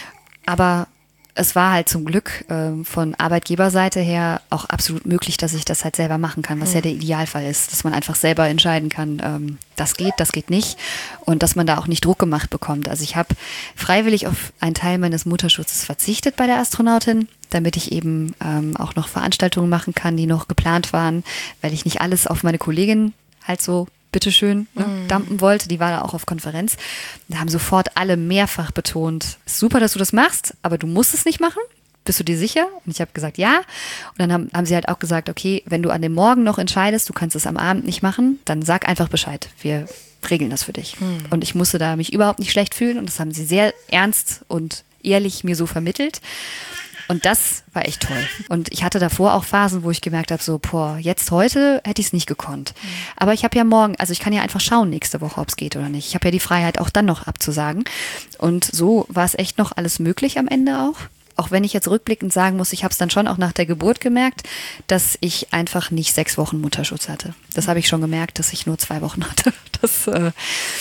Speaker 4: aber es war halt zum Glück ähm, von Arbeitgeberseite her auch absolut möglich, dass ich das halt selber machen kann, was ja der Idealfall ist, dass man einfach selber entscheiden kann, ähm, das geht, das geht nicht und dass man da auch nicht Druck gemacht bekommt. Also ich habe freiwillig auf einen Teil meines Mutterschutzes verzichtet bei der Astronautin, damit ich eben ähm, auch noch Veranstaltungen machen kann, die noch geplant waren, weil ich nicht alles auf meine Kollegin halt so bitteschön, ne,
Speaker 3: Mhm.
Speaker 4: dampen wollte. Die war da auch auf Konferenz. Da haben sofort alle mehrfach betont, super, dass du das machst, aber du musst es nicht machen. Bist du dir sicher? Und ich habe gesagt, ja. Und dann haben, haben sie halt auch gesagt, okay, wenn du an dem Morgen noch entscheidest, du kannst es am Abend nicht machen, dann sag einfach Bescheid. Wir regeln das für dich. Und ich musste da mich überhaupt nicht schlecht fühlen und das haben sie sehr ernst und ehrlich mir so vermittelt. Und das war echt toll. Und ich hatte davor auch Phasen, wo ich gemerkt habe, so, boah, jetzt heute hätte ich es nicht gekonnt. Aber ich habe ja morgen, also ich kann ja einfach schauen nächste Woche, ob es geht oder nicht. Ich habe ja die Freiheit, auch dann noch abzusagen. Und so war es echt noch alles möglich am Ende auch. Auch wenn ich jetzt rückblickend sagen muss, ich habe es dann schon auch nach der Geburt gemerkt, dass ich einfach nicht sechs Wochen Mutterschutz hatte. Das habe ich schon gemerkt, dass ich nur zwei Wochen hatte. Das äh,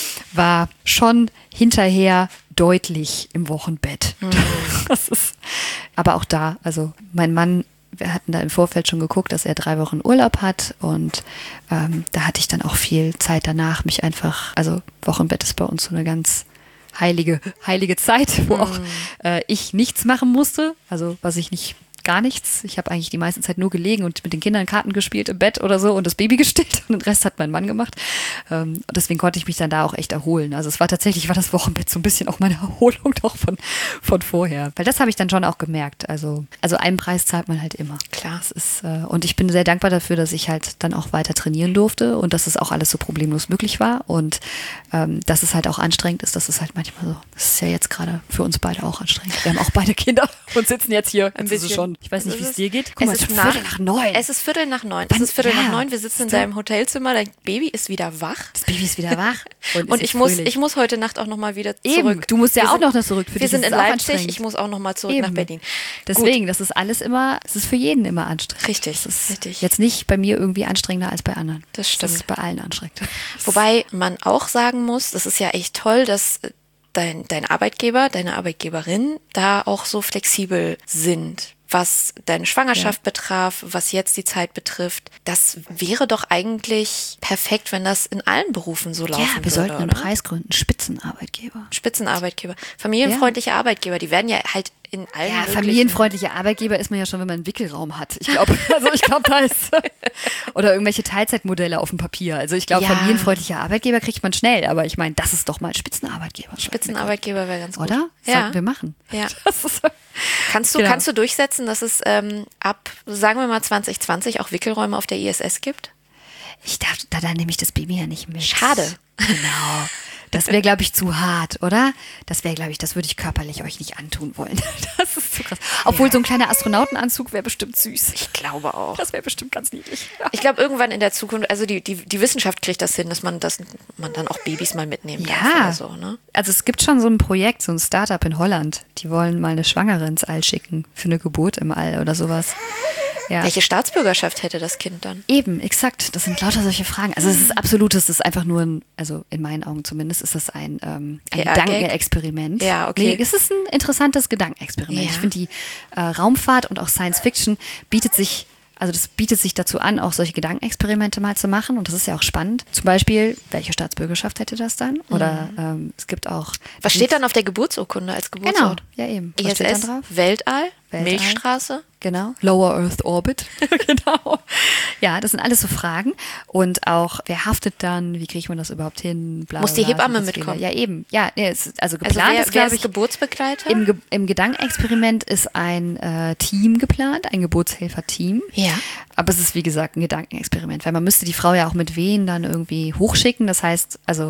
Speaker 4: war schon hinterher deutlich im Wochenbett. Mhm. Das ist, aber auch da, also mein Mann, wir hatten da im Vorfeld schon geguckt, dass er drei Wochen Urlaub hat und ähm, da hatte ich dann auch viel Zeit danach, mich einfach, also Wochenbett ist bei uns so eine ganz heilige, heilige Zeit, wo
Speaker 3: Mhm.
Speaker 4: auch äh, ich nichts machen musste, also was ich nicht, gar nichts. Ich habe eigentlich die meiste Zeit nur gelegen und mit den Kindern Karten gespielt im Bett oder so und das Baby gestillt und den Rest hat mein Mann gemacht. Ähm, deswegen konnte ich mich dann da auch echt erholen. Also es war tatsächlich, war das Wochenbett so ein bisschen auch meine Erholung doch von, von vorher. Weil das habe ich dann schon auch gemerkt. Also, also einen Preis zahlt man halt immer.
Speaker 3: Klar.
Speaker 4: Das ist, äh, und ich bin sehr dankbar dafür, dass ich halt dann auch weiter trainieren durfte und dass es auch alles so problemlos möglich war und ähm, dass es halt auch anstrengend ist. Das ist halt manchmal so. Das ist ja jetzt gerade für uns beide auch anstrengend. Wir haben auch beide Kinder und sitzen jetzt hier.
Speaker 3: Ein
Speaker 4: Jetzt ist es
Speaker 3: bisschen.
Speaker 4: schon. Ich weiß nicht, wie es dir geht. Guck
Speaker 3: Es
Speaker 4: mal,
Speaker 3: ist
Speaker 4: es ist
Speaker 3: nach-
Speaker 4: Viertel nach neun.
Speaker 3: Es ist Viertel nach neun.
Speaker 4: Wann-
Speaker 3: Es ist Viertel
Speaker 4: ja.
Speaker 3: nach neun. Wir sitzen in
Speaker 4: So.
Speaker 3: deinem Hotelzimmer. Dein Baby ist wieder wach.
Speaker 4: Das Baby ist wieder wach. Und,
Speaker 3: Und
Speaker 4: ist
Speaker 3: ich muss,
Speaker 4: fröhlich.
Speaker 3: ich muss heute Nacht auch nochmal wieder
Speaker 4: Eben,
Speaker 3: zurück.
Speaker 4: du musst ja
Speaker 3: Wir
Speaker 4: auch
Speaker 3: sind-
Speaker 4: noch zurück. Für
Speaker 3: Wir
Speaker 4: dich
Speaker 3: sind
Speaker 4: ist
Speaker 3: in
Speaker 4: es auch
Speaker 3: Leipzig.
Speaker 4: anstrengend.
Speaker 3: Ich muss auch nochmal zurück
Speaker 4: Eben.
Speaker 3: nach Berlin.
Speaker 4: Deswegen, das ist alles immer, es ist für jeden immer anstrengend.
Speaker 3: Richtig,
Speaker 4: Das ist
Speaker 3: richtig.
Speaker 4: jetzt nicht bei mir irgendwie anstrengender als bei anderen.
Speaker 3: Das stimmt.
Speaker 4: Das ist bei allen anstrengend.
Speaker 3: Wobei man auch sagen muss, das ist ja echt toll, dass dein, dein Arbeitgeber, deine Arbeitgeberin da auch so flexibel sind, was deine Schwangerschaft betraf, was jetzt die Zeit betrifft. Das wäre doch eigentlich perfekt, wenn das in allen Berufen so laufen
Speaker 4: Ja,
Speaker 3: würde.
Speaker 4: wir sollten einen
Speaker 3: oder?
Speaker 4: Preis gründen. Spitzenarbeitgeber.
Speaker 3: Spitzenarbeitgeber. Familienfreundliche Arbeitgeber, die werden ja halt in allen
Speaker 4: Ja,
Speaker 3: möglichen-
Speaker 4: familienfreundlicher Arbeitgeber ist man ja schon, wenn man einen Wickelraum hat. Ich glaube, also ich glaube, da ist oder irgendwelche Teilzeitmodelle auf dem Papier. Also ich glaube,
Speaker 3: Ja.
Speaker 4: familienfreundlicher Arbeitgeber kriegt man schnell, aber ich meine, das ist doch mal Spitzenarbeitgeber.
Speaker 3: Spitzenarbeitgeber wäre ganz gut.
Speaker 4: Oder?
Speaker 3: Ja.
Speaker 4: Sollten wir machen.
Speaker 3: Ja.
Speaker 4: Das ist,
Speaker 3: Kannst du,
Speaker 4: Genau.
Speaker 3: kannst du durchsetzen, dass es ähm, ab, sagen wir mal, zwanzig zwanzig auch Wickelräume auf der I S S gibt?
Speaker 4: ich darf, da, da nehme ich das Baby ja nicht mit.
Speaker 3: Schade.
Speaker 4: Genau. Das wäre, glaube ich, zu hart, oder? Das wäre, glaube ich, das würde ich körperlich euch nicht antun wollen. Das ist zu krass. Obwohl so ein kleiner Astronautenanzug wäre bestimmt süß.
Speaker 3: Ich glaube auch.
Speaker 4: Das wäre bestimmt ganz niedlich.
Speaker 3: Ich glaube, irgendwann in der Zukunft, also die, die, die Wissenschaft kriegt das hin, dass man, das, man dann auch Babys mal mitnehmen darf
Speaker 4: Ja,
Speaker 3: oder so. Ne?
Speaker 4: also es gibt schon so ein Projekt, so ein Startup in Holland. Die wollen mal eine Schwangere ins All schicken für eine Geburt im All oder sowas. Ja.
Speaker 3: Welche Staatsbürgerschaft hätte das Kind dann?
Speaker 4: Eben, exakt. Das sind lauter solche Fragen. Also es ist absolut, es ist einfach nur ein, also in meinen Augen zumindest, ist das ein, ähm, ein
Speaker 3: P R-Gag?
Speaker 4: Gedankenexperiment.
Speaker 3: Ja, okay.
Speaker 4: Nee, es ist ein interessantes Gedankenexperiment.
Speaker 3: Ja.
Speaker 4: Ich finde, die äh, Raumfahrt und auch Science Fiction bietet sich, also das bietet sich dazu an, auch solche Gedankenexperimente mal zu machen. Und das ist ja auch spannend. Zum Beispiel, welche Staatsbürgerschaft hätte das dann? Oder ähm, es gibt auch...
Speaker 3: Was steht dann auf der Geburtsurkunde als
Speaker 4: Genau,
Speaker 3: Geburtsort?
Speaker 4: ja eben. Was
Speaker 3: I S
Speaker 4: steht dann
Speaker 3: S,
Speaker 4: drauf?
Speaker 3: Weltall,
Speaker 4: Weltall.
Speaker 3: Milchstraße.
Speaker 4: Genau. Lower Earth Orbit. Genau. Ja, das sind alles so Fragen. Und auch, wer haftet dann? Wie kriegt man das überhaupt hin? Bla,
Speaker 3: Muss die
Speaker 4: bla,
Speaker 3: Hebamme
Speaker 4: Schrittfehler.
Speaker 3: mitkommen?
Speaker 4: Ja, eben. Ja, nee, es ist, also
Speaker 3: Also
Speaker 4: geplant
Speaker 3: wer,
Speaker 4: ist,
Speaker 3: wer
Speaker 4: glaube
Speaker 3: ist
Speaker 4: ich,
Speaker 3: Geburtsbegleiter?
Speaker 4: im, Ge im Gedankenexperiment ist ein äh, Team geplant, ein Geburtshelfer-Team.
Speaker 3: Ja.
Speaker 4: Aber es ist, wie gesagt, ein Gedankenexperiment, weil man müsste die Frau ja auch mit Wehen dann irgendwie hochschicken. Das heißt, also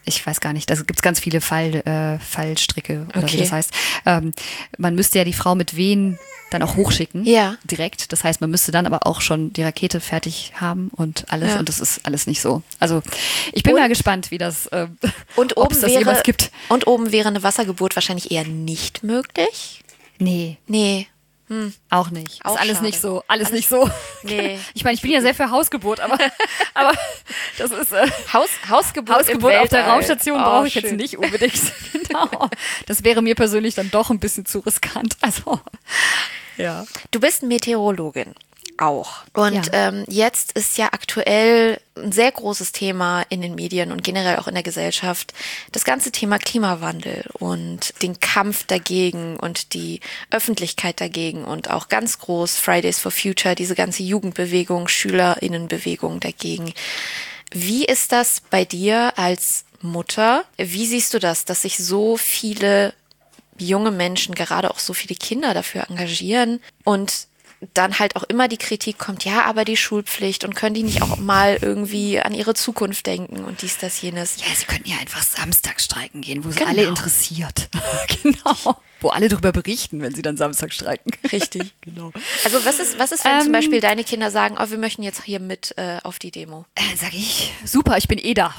Speaker 4: ich weiß gar nicht, da gibt es ganz viele Fall, äh, Fallstricke oder
Speaker 3: Okay.
Speaker 4: wie das heißt. Ähm, man müsste ja die Frau mit Wehen dann auch hochschicken,
Speaker 3: Ja.
Speaker 4: direkt. Das heißt, man müsste dann aber auch schon die Rakete fertig haben und alles.
Speaker 3: Ja.
Speaker 4: Und das ist alles nicht so. Also ich bin
Speaker 3: Und-
Speaker 4: mal gespannt, wie das, äh,
Speaker 3: Und
Speaker 4: ob
Speaker 3: oben
Speaker 4: es das
Speaker 3: wäre
Speaker 4: jemals gibt.
Speaker 3: und oben wäre eine Wassergeburt wahrscheinlich eher nicht möglich.
Speaker 4: Nee,
Speaker 3: Nee.
Speaker 4: auch nicht.
Speaker 3: Auch
Speaker 4: ist alles
Speaker 3: schade.
Speaker 4: nicht so. Alles,
Speaker 3: Alles-
Speaker 4: nicht so.
Speaker 3: Nee.
Speaker 4: Ich meine, ich bin ja sehr für Hausgeburt, aber, aber das ist äh,
Speaker 3: Haus, Hausgeburt,
Speaker 4: Hausgeburt
Speaker 3: im
Speaker 4: auf der
Speaker 3: Weltall.
Speaker 4: Raumstation
Speaker 3: Oh,
Speaker 4: brauche ich jetzt
Speaker 3: schön.
Speaker 4: nicht unbedingt. Genau. Das wäre mir persönlich dann doch ein bisschen zu riskant. Also, ja.
Speaker 3: Du bist Meteorologin. Auch. Und
Speaker 4: Ja.
Speaker 3: ähm, jetzt ist ja aktuell ein sehr großes Thema in den Medien und generell auch in der Gesellschaft das ganze Thema Klimawandel und den Kampf dagegen und die Öffentlichkeit dagegen und auch ganz groß Fridays for Future, diese ganze Jugendbewegung, SchülerInnenbewegung dagegen. Wie ist das bei dir als Mutter? Wie siehst du das, dass sich so viele junge Menschen, gerade auch so viele Kinder dafür engagieren und dann halt auch immer die Kritik kommt, ja, aber die Schulpflicht und können die nicht auch mal irgendwie an ihre Zukunft denken und dies, das, jenes.
Speaker 4: Ja, sie könnten ja einfach Samstag streiken gehen, wo es
Speaker 3: Genau.
Speaker 4: alle interessiert. Genau. Wo alle darüber berichten, wenn sie dann Samstag streiken.
Speaker 3: Richtig.
Speaker 4: Genau.
Speaker 3: Also was ist, was ist, wenn zum
Speaker 4: Ähm,
Speaker 3: Beispiel deine Kinder sagen, oh, wir möchten jetzt hier mit äh, auf die Demo?
Speaker 4: Äh, sag ich, super, ich bin eh da.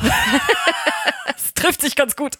Speaker 4: Das trifft sich ganz gut.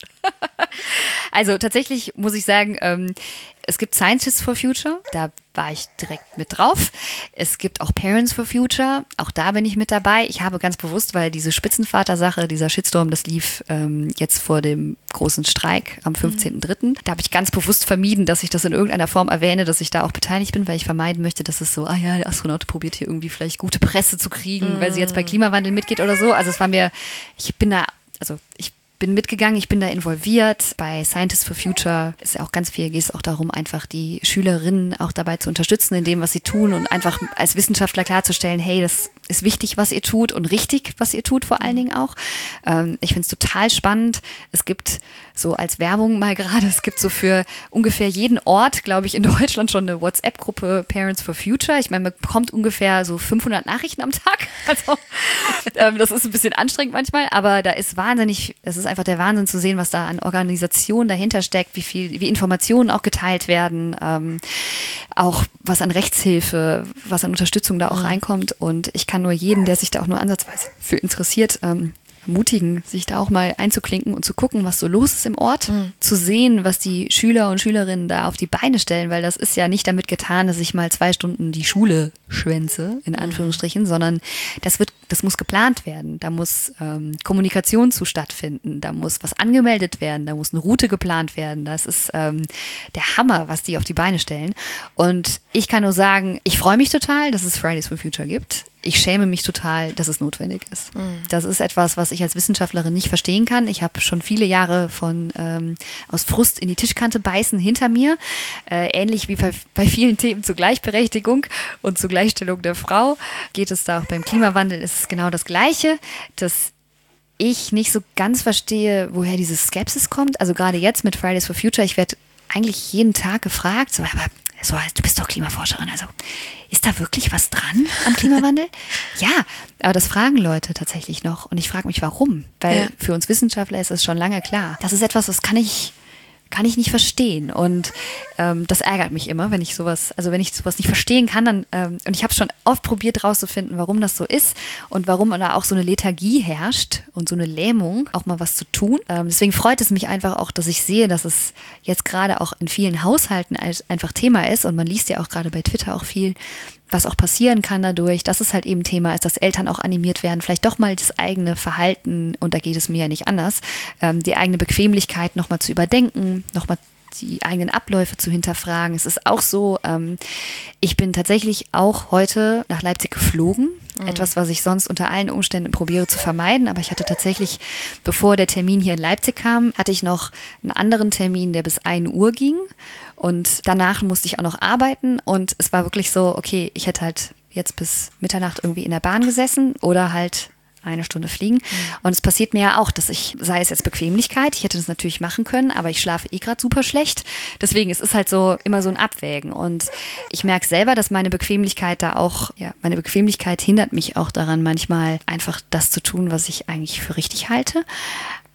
Speaker 4: Also tatsächlich muss ich sagen, ähm, es gibt Scientists for Future, da war ich direkt mit drauf. Es gibt auch Parents for Future, auch da bin ich mit dabei. Ich habe ganz bewusst, weil diese Spitzenvater-Sache, dieser Shitstorm, das lief ähm, jetzt vor dem großen Streik am fünfzehnten dritten Da habe ich ganz bewusst vermieden, dass ich das in irgendeiner Form erwähne, dass ich da auch beteiligt bin, weil ich vermeiden möchte, dass es so, ah ja, der Astronaut probiert hier irgendwie vielleicht gute Presse zu kriegen, weil sie jetzt bei Klimawandel mitgeht oder so. Also es war mir, ich bin da, also ich bin mitgegangen, ich bin da involviert. Bei Scientists for Future ist ja auch ganz viel, geht es auch darum, einfach die Schülerinnen auch dabei zu unterstützen in dem, was sie tun und einfach als Wissenschaftler klarzustellen, hey, das ist wichtig, was ihr tut und richtig, was ihr tut vor allen Dingen auch. Ähm, ich finde es total spannend. Es gibt so als Werbung mal gerade, es gibt so für ungefähr jeden Ort, glaube ich, in Deutschland schon eine WhatsApp-Gruppe Parents for Future. Ich meine, man bekommt ungefähr so fünfhundert Nachrichten am Tag. Also ähm, das ist ein bisschen anstrengend manchmal, aber da ist wahnsinnig, es ist einfach der Wahnsinn zu sehen, was da an Organisation dahinter steckt, wie viel, wie Informationen auch geteilt werden, ähm, auch was an Rechtshilfe, was an Unterstützung da auch reinkommt. Und ich kann nur jeden, der sich da auch nur ansatzweise für interessiert, ähm, ermutigen, sich da auch mal einzuklinken und zu gucken, was so los ist im Ort, mhm. zu sehen, was die Schüler und Schülerinnen da auf die Beine stellen, weil das ist ja nicht damit getan, dass ich mal zwei Stunden die Schule schwänze, in Anführungsstrichen, mhm. sondern das wird, das muss geplant werden, da muss ähm, Kommunikation zu stattfinden, da muss was angemeldet werden, da muss eine Route geplant werden, das ist ähm, der Hammer, was die auf die Beine stellen. Und ich kann nur sagen, ich freue mich total, dass es Fridays for Future gibt. Ich schäme mich total, dass es notwendig ist. Mhm. Das ist etwas, was ich als Wissenschaftlerin nicht verstehen kann. Ich habe schon viele Jahre von ähm, aus Frust in die Tischkante beißen hinter mir. Äh, ähnlich wie bei, bei vielen Themen zur Gleichberechtigung und zur Gleichstellung der Frau geht es da auch beim Klimawandel. Ist es genau das Gleiche, dass ich nicht so ganz verstehe, woher diese Skepsis kommt. Also gerade jetzt mit Fridays for Future, ich werde eigentlich jeden Tag gefragt, so, aber so, du bist doch Klimaforscherin, also ist da wirklich was dran am Klimawandel? Ja, aber das fragen Leute tatsächlich noch und ich frage mich, warum? Weil ja. für uns Wissenschaftler ist es schon lange klar. Das ist etwas, das kann ich, kann ich nicht verstehen und ähm, das ärgert mich immer, wenn ich sowas, also wenn ich sowas nicht verstehen kann, dann ähm, und ich habe schon oft probiert rauszufinden, warum das so ist und warum da auch so eine Lethargie herrscht und so eine Lähmung, auch mal was zu tun. Ähm, deswegen freut es mich einfach auch, dass ich sehe, dass es jetzt gerade auch in vielen Haushalten als einfach Thema ist und man liest ja auch gerade bei Twitter auch viel, was auch passieren kann dadurch, dass es halt eben Thema ist, dass Eltern auch animiert werden, vielleicht doch mal das eigene Verhalten, und da geht es mir ja nicht anders, ähm, die eigene Bequemlichkeit nochmal zu überdenken, nochmal die eigenen Abläufe zu hinterfragen. Es ist auch so, ähm, ich bin tatsächlich auch heute nach Leipzig geflogen. Mhm. Etwas, was ich sonst unter allen Umständen probiere zu vermeiden. Aber ich hatte tatsächlich, bevor der Termin hier in Leipzig kam, hatte ich noch einen anderen Termin, der bis ein Uhr ging. Und danach musste ich auch noch arbeiten. Und es war wirklich so, okay, ich hätte halt jetzt bis Mitternacht irgendwie in der Bahn gesessen oder halt eine Stunde fliegen. Und es passiert mir ja auch, dass ich, sei es jetzt Bequemlichkeit, ich hätte das natürlich machen können, aber ich schlafe eh gerade super schlecht. Deswegen, es ist halt so immer so ein Abwägen. Und ich merke selber, dass meine Bequemlichkeit da auch, ja, meine Bequemlichkeit hindert mich auch daran, manchmal einfach das zu tun, was ich eigentlich für richtig halte.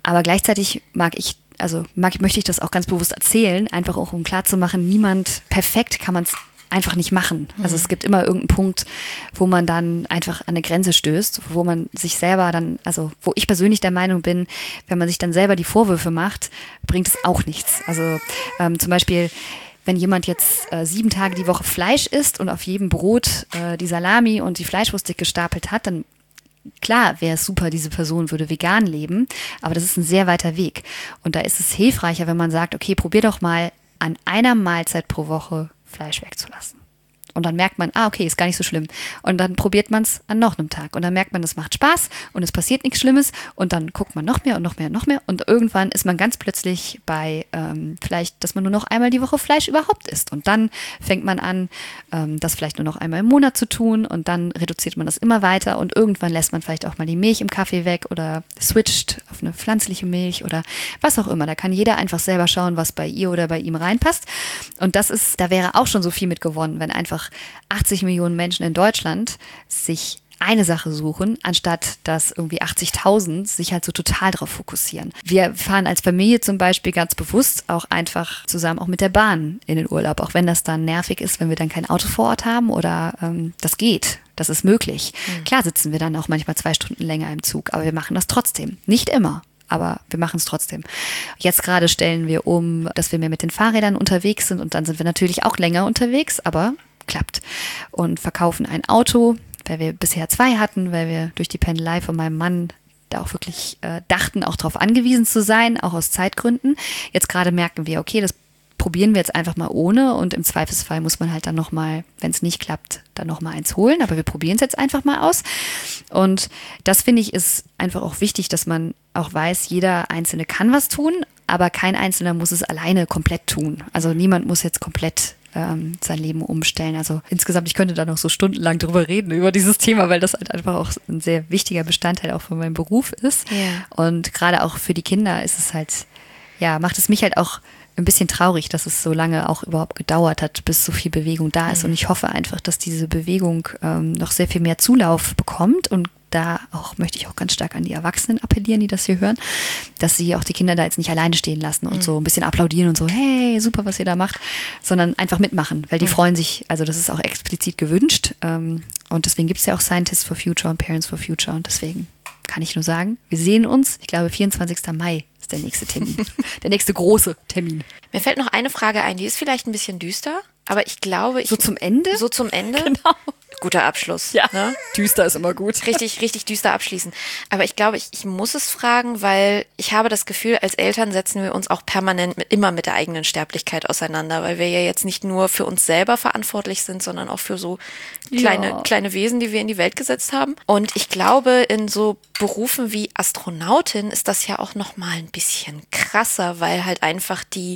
Speaker 4: Aber gleichzeitig mag ich, also mag, möchte ich das auch ganz bewusst erzählen, einfach auch um klarzumachen, niemand perfekt kann man es einfach nicht machen. Also es gibt immer irgendeinen Punkt, wo man dann einfach an eine Grenze stößt, wo man sich selber dann, also wo ich persönlich der Meinung bin, wenn man sich dann selber die Vorwürfe macht, bringt es auch nichts. Also ähm, zum Beispiel, wenn jemand jetzt äh, sieben Tage die Woche Fleisch isst und auf jedem Brot äh, die Salami und die Fleischwurst gestapelt hat, dann klar wäre es super, diese Person würde vegan leben, aber das ist ein sehr weiter Weg. Und da ist es hilfreicher, wenn man sagt, okay, probier doch mal an einer Mahlzeit pro Woche Fleisch wegzulassen. Und dann merkt man, ah, okay, ist gar nicht so schlimm. Und dann probiert man es an noch einem Tag. Und dann merkt man, es macht Spaß und es passiert nichts Schlimmes. Und dann guckt man noch mehr und noch mehr und noch mehr. Und irgendwann ist man ganz plötzlich bei ähm, vielleicht, dass man nur noch einmal die Woche Fleisch überhaupt isst. Und dann fängt man an, ähm, das vielleicht nur noch einmal im Monat zu tun. Und dann reduziert man das immer weiter. Und irgendwann lässt man vielleicht auch mal die Milch im Kaffee weg oder switcht auf eine pflanzliche Milch oder was auch immer. Da kann jeder einfach selber schauen, was bei ihr oder bei ihm reinpasst. Und das ist, da wäre auch schon so viel mit gewonnen, wenn einfach achtzig Millionen Menschen in Deutschland sich eine Sache suchen, anstatt dass irgendwie achtzigtausend sich halt so total drauf fokussieren. Wir fahren als Familie zum Beispiel ganz bewusst auch einfach zusammen auch mit der Bahn in den Urlaub, auch wenn das dann nervig ist, wenn wir dann kein Auto vor Ort haben oder ähm, das geht, das ist möglich. Mhm. Klar sitzen wir dann auch manchmal zwei Stunden länger im Zug, aber wir machen das trotzdem. Nicht immer. Aber wir machen es trotzdem. Jetzt gerade stellen wir um, dass wir mehr mit den Fahrrädern unterwegs sind und dann sind wir natürlich auch länger unterwegs, aber klappt. Und verkaufen ein Auto, weil wir bisher zwei hatten, weil wir durch die Pendelei von meinem Mann da auch wirklich äh, dachten, auch darauf angewiesen zu sein, auch aus Zeitgründen. Jetzt gerade merken wir, okay, das probieren wir jetzt einfach mal ohne und im Zweifelsfall muss man halt dann nochmal, wenn es nicht klappt, dann nochmal eins holen. Aber wir probieren es jetzt einfach mal aus. Und das finde ich ist einfach auch wichtig, dass man auch weiß, jeder Einzelne kann was tun, aber kein Einzelner muss es alleine komplett tun. Also niemand muss jetzt komplett ähm, sein Leben umstellen. Also insgesamt, ich könnte da noch so stundenlang drüber reden, über dieses Thema, weil das halt einfach auch ein sehr wichtiger Bestandteil auch von meinem Beruf ist. Ja. Und gerade auch für die Kinder ist es halt, ja, macht es mich halt auch ein bisschen traurig, dass es so lange auch überhaupt gedauert hat, bis so viel Bewegung da ist. Mhm. Und ich hoffe einfach, dass diese Bewegung ähm, noch sehr viel mehr Zulauf bekommt. Und da auch möchte ich auch ganz stark an die Erwachsenen appellieren, die das hier hören, dass sie auch die Kinder da jetzt nicht alleine stehen lassen und mhm. so ein bisschen applaudieren und so, hey, super, was ihr da macht, sondern einfach mitmachen, weil die mhm. freuen sich, also das ist auch explizit gewünscht. Ähm, und deswegen gibt es ja auch Scientists for Future und Parents for Future. Und deswegen kann ich nur sagen, wir sehen uns, ich glaube, vierundzwanzigster Mai ist der nächste Termin. Der nächste große Termin.
Speaker 3: Mir fällt noch eine Frage ein, die ist vielleicht ein bisschen düster, aber ich glaube... Ich,
Speaker 4: so zum Ende?
Speaker 3: So zum Ende.
Speaker 4: Genau.
Speaker 3: Guter Abschluss.
Speaker 4: Ja,
Speaker 3: ne?
Speaker 4: Düster ist immer gut.
Speaker 3: Richtig, richtig düster abschließen. Aber ich glaube, ich, ich muss es fragen, weil ich habe das Gefühl, als Eltern setzen wir uns auch permanent mit, immer mit der eigenen Sterblichkeit auseinander, weil wir ja jetzt nicht nur für uns selber verantwortlich sind, sondern auch für so kleine, ja. kleine Wesen, die wir in die Welt gesetzt haben. Und ich glaube, in so Berufen wie Astronautin ist das ja auch nochmal ein bisschen krasser, weil halt einfach die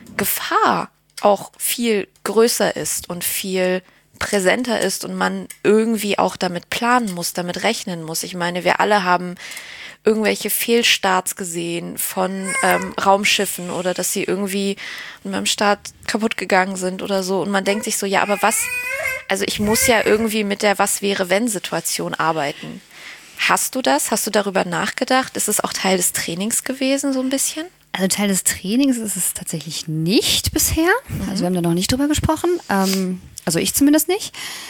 Speaker 3: Gefahr auch viel größer ist und viel präsenter ist und man irgendwie auch damit planen muss, damit rechnen muss. Ich meine, wir alle haben irgendwelche Fehlstarts gesehen von ähm, Raumschiffen oder dass sie irgendwie beim Start kaputt gegangen sind oder so. Und man denkt sich so, ja, aber was, also ich muss ja irgendwie mit der Was-wäre-wenn-Situation arbeiten. Hast du das? Hast du darüber nachgedacht? Ist es auch Teil des Trainings gewesen, so ein bisschen?
Speaker 4: Also Teil des Trainings ist es tatsächlich nicht bisher. Mhm. Also wir haben da noch nicht drüber gesprochen. Ähm, also ich zumindest nicht.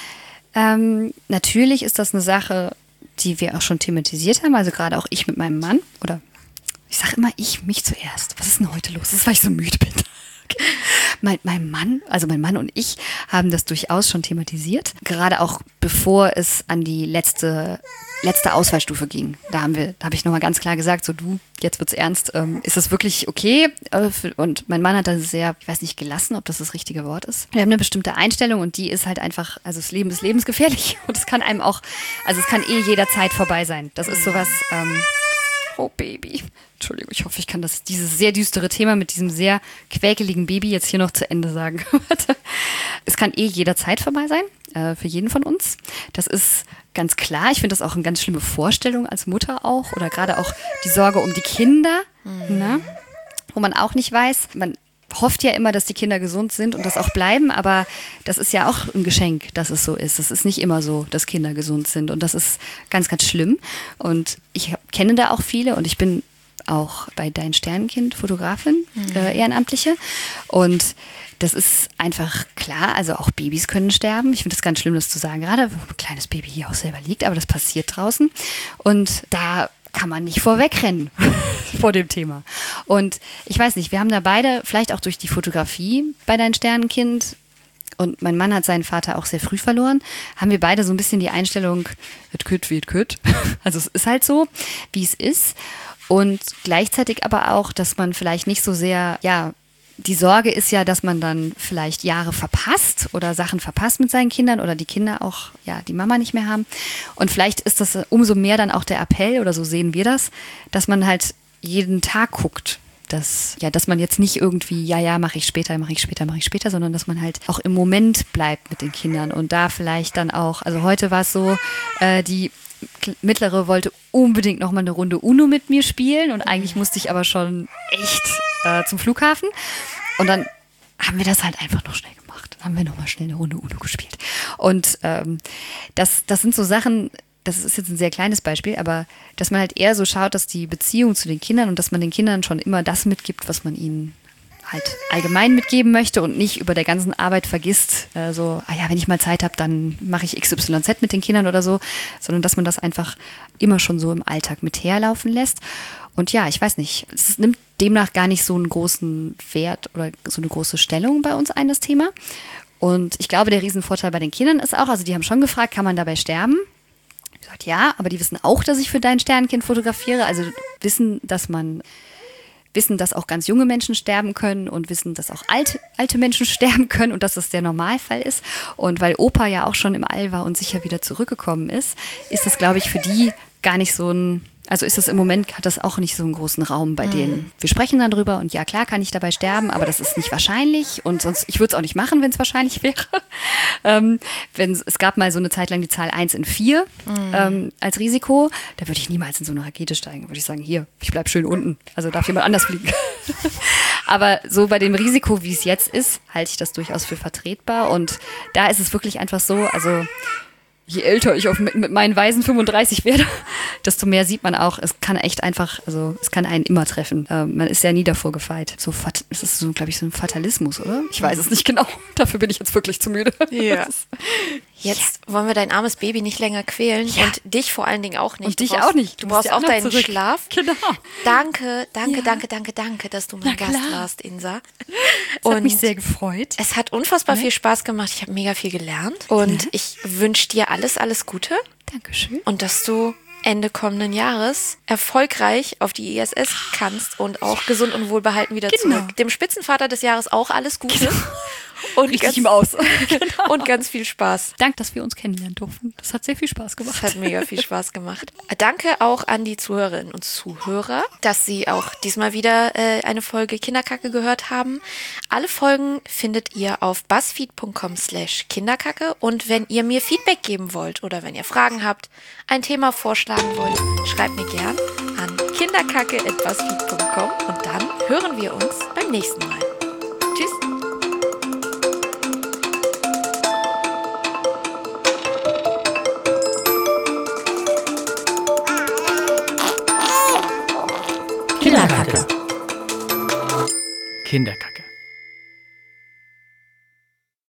Speaker 4: Ähm, natürlich ist das eine Sache, die wir auch schon thematisiert haben. Also gerade auch ich mit meinem Mann. Oder ich sage immer ich, mich zuerst. Was ist denn heute los? Das ist, weil ich so müde bin. Okay. Mein, mein Mann, also mein Mann und ich haben das durchaus schon thematisiert. Gerade auch bevor es an die letzte letzte Auswahlstufe ging. Da haben wir, da habe ich nochmal ganz klar gesagt, so du, jetzt wird's ernst, ähm, ist das wirklich okay? Und mein Mann hat da sehr, ich weiß nicht, gelassen, ob das das richtige Wort ist. Wir haben eine bestimmte Einstellung und die ist halt einfach, also das Leben ist lebensgefährlich und es kann einem auch, also es kann eh jederzeit vorbei sein. Das ist sowas, ähm, oh Baby. Entschuldigung, ich hoffe, ich kann das, dieses sehr düstere Thema mit diesem sehr quäkeligen Baby jetzt hier noch zu Ende sagen. Es kann eh jederzeit vorbei sein, äh, für jeden von uns. Das ist ganz klar. Ich finde das auch eine ganz schlimme Vorstellung als Mutter auch oder gerade auch die Sorge um die Kinder, mhm. ne? Wo man auch nicht weiß, man hofft ja immer, dass die Kinder gesund sind und das auch bleiben, aber das ist ja auch ein Geschenk, dass es so ist. Es ist nicht immer so, dass Kinder gesund sind und das ist ganz, ganz schlimm und ich kenne da auch viele und ich bin auch bei Dein Sternenkind Fotografin, mhm. äh, Ehrenamtliche. Und das ist einfach klar, also auch Babys können sterben. Ich finde das ganz schlimm, das zu sagen, gerade wenn ein kleines Baby hier auch selber liegt, aber das passiert draußen. Und da kann man nicht vorwegrennen vor dem Thema. Und ich weiß nicht, wir haben da beide, vielleicht auch durch die Fotografie bei Dein Sternenkind, und mein Mann hat seinen Vater auch sehr früh verloren, haben wir beide so ein bisschen die Einstellung, et kütt wie et kütt. Also es ist halt so, wie es ist. Und gleichzeitig aber auch, dass man vielleicht nicht so sehr, ja, die Sorge ist ja, dass man dann vielleicht Jahre verpasst oder Sachen verpasst mit seinen Kindern oder die Kinder auch, ja, die Mama nicht mehr haben. Und vielleicht ist das umso mehr dann auch der Appell, oder so sehen wir das, dass man halt jeden Tag guckt. Dass, ja, dass man jetzt nicht irgendwie, ja, ja, mache ich später, mache ich später, mache ich später, sondern dass man halt auch im Moment bleibt mit den Kindern und da vielleicht dann auch, also heute war es so, äh, die Mittlere wollte unbedingt nochmal eine Runde Uno mit mir spielen und eigentlich musste ich aber schon echt äh, zum Flughafen und dann haben wir das halt einfach noch schnell gemacht. Dann haben wir nochmal schnell eine Runde Uno gespielt. Und ähm, das, das sind so Sachen, das ist jetzt ein sehr kleines Beispiel, aber dass man halt eher so schaut, dass die Beziehung zu den Kindern und dass man den Kindern schon immer das mitgibt, was man ihnen halt allgemein mitgeben möchte und nicht über der ganzen Arbeit vergisst, äh, so, ah ja, wenn ich mal Zeit habe, dann mache ich X Y Z mit den Kindern oder so, sondern dass man das einfach immer schon so im Alltag mit herlaufen lässt. Und ja, ich weiß nicht, es nimmt demnach gar nicht so einen großen Wert oder so eine große Stellung bei uns ein, das Thema. Und ich glaube, der Riesenvorteil bei den Kindern ist auch, also die haben schon gefragt, kann man dabei sterben? Ich habe gesagt, ja, aber die wissen auch, dass ich für Dein Sternenkind fotografiere, also wissen, dass man wissen, dass auch ganz junge Menschen sterben können und wissen, dass auch alte, alte Menschen sterben können und dass das der Normalfall ist. Und weil Opa ja auch schon im All war und sicher wieder zurückgekommen ist, ist das, glaube ich, für die gar nicht so ein, also ist das im Moment, hat das auch nicht so einen großen Raum bei denen. Wir sprechen dann drüber und ja, klar kann ich dabei sterben, aber das ist nicht wahrscheinlich und sonst, ich würde es auch nicht machen, wenn es wahrscheinlich wäre. ähm, wenn, es gab mal so eine Zeit lang die Zahl eins in vier mhm. ähm, als Risiko, da würde ich niemals in so eine Rakete steigen, würde ich sagen, hier, ich bleib schön unten, also darf jemand anders fliegen. Aber so bei dem Risiko, wie es jetzt ist, halte ich das durchaus für vertretbar und da ist es wirklich einfach so, also je älter ich auf, mit, mit meinen weisen fünfunddreißig werde, desto mehr sieht man auch, es kann echt einfach, also es kann einen immer treffen. Ähm, man ist ja nie davor gefeit. So, es ist so, glaube ich, so ein Fatalismus, oder? Ich weiß es nicht genau. Dafür bin ich jetzt wirklich zu müde.
Speaker 3: Ja. Jetzt wollen wir dein armes Baby nicht länger quälen ja. und dich vor allen Dingen auch nicht.
Speaker 4: Und dich
Speaker 3: brauchst,
Speaker 4: auch nicht.
Speaker 3: Du, du brauchst auch deinen
Speaker 4: zurück.
Speaker 3: Schlaf.
Speaker 4: Genau.
Speaker 3: Danke, danke,
Speaker 4: ja.
Speaker 3: danke, danke, danke, dass du mein
Speaker 4: Na
Speaker 3: Gast
Speaker 4: klar.
Speaker 3: warst, Insa.
Speaker 4: Es hat mich sehr gefreut.
Speaker 3: Es hat unfassbar
Speaker 4: ne?
Speaker 3: viel Spaß gemacht. Ich habe mega viel gelernt und
Speaker 4: ne?
Speaker 3: ich wünsche dir alles, alles Gute.
Speaker 4: Dankeschön.
Speaker 3: Und dass du Ende kommenden Jahres erfolgreich auf die I S S kannst und auch gesund und wohlbehalten wieder
Speaker 4: genau.
Speaker 3: zurück. Dem Spitzenvater des Jahres auch alles Gute.
Speaker 4: Genau.
Speaker 3: Und
Speaker 4: Richtig
Speaker 3: ganz,
Speaker 4: ihm aus. genau.
Speaker 3: Und ganz viel Spaß.
Speaker 4: Danke, dass wir uns kennenlernen durften. Das hat sehr viel Spaß gemacht.
Speaker 3: Das hat mega viel Spaß gemacht. Danke auch an die Zuhörerinnen und Zuhörer, dass sie auch diesmal wieder äh, eine Folge Kinderkacke gehört haben. Alle Folgen findet ihr auf buzzfeed punkt com slash kinderkacke und wenn ihr mir Feedback geben wollt oder wenn ihr Fragen habt, ein Thema vorschlagen wollt, schreibt mir gern an kinderkacke at buzzfeed punkt com und dann hören wir uns beim nächsten Mal. Tschüss.
Speaker 2: Kinderkacke. Kinderkacke.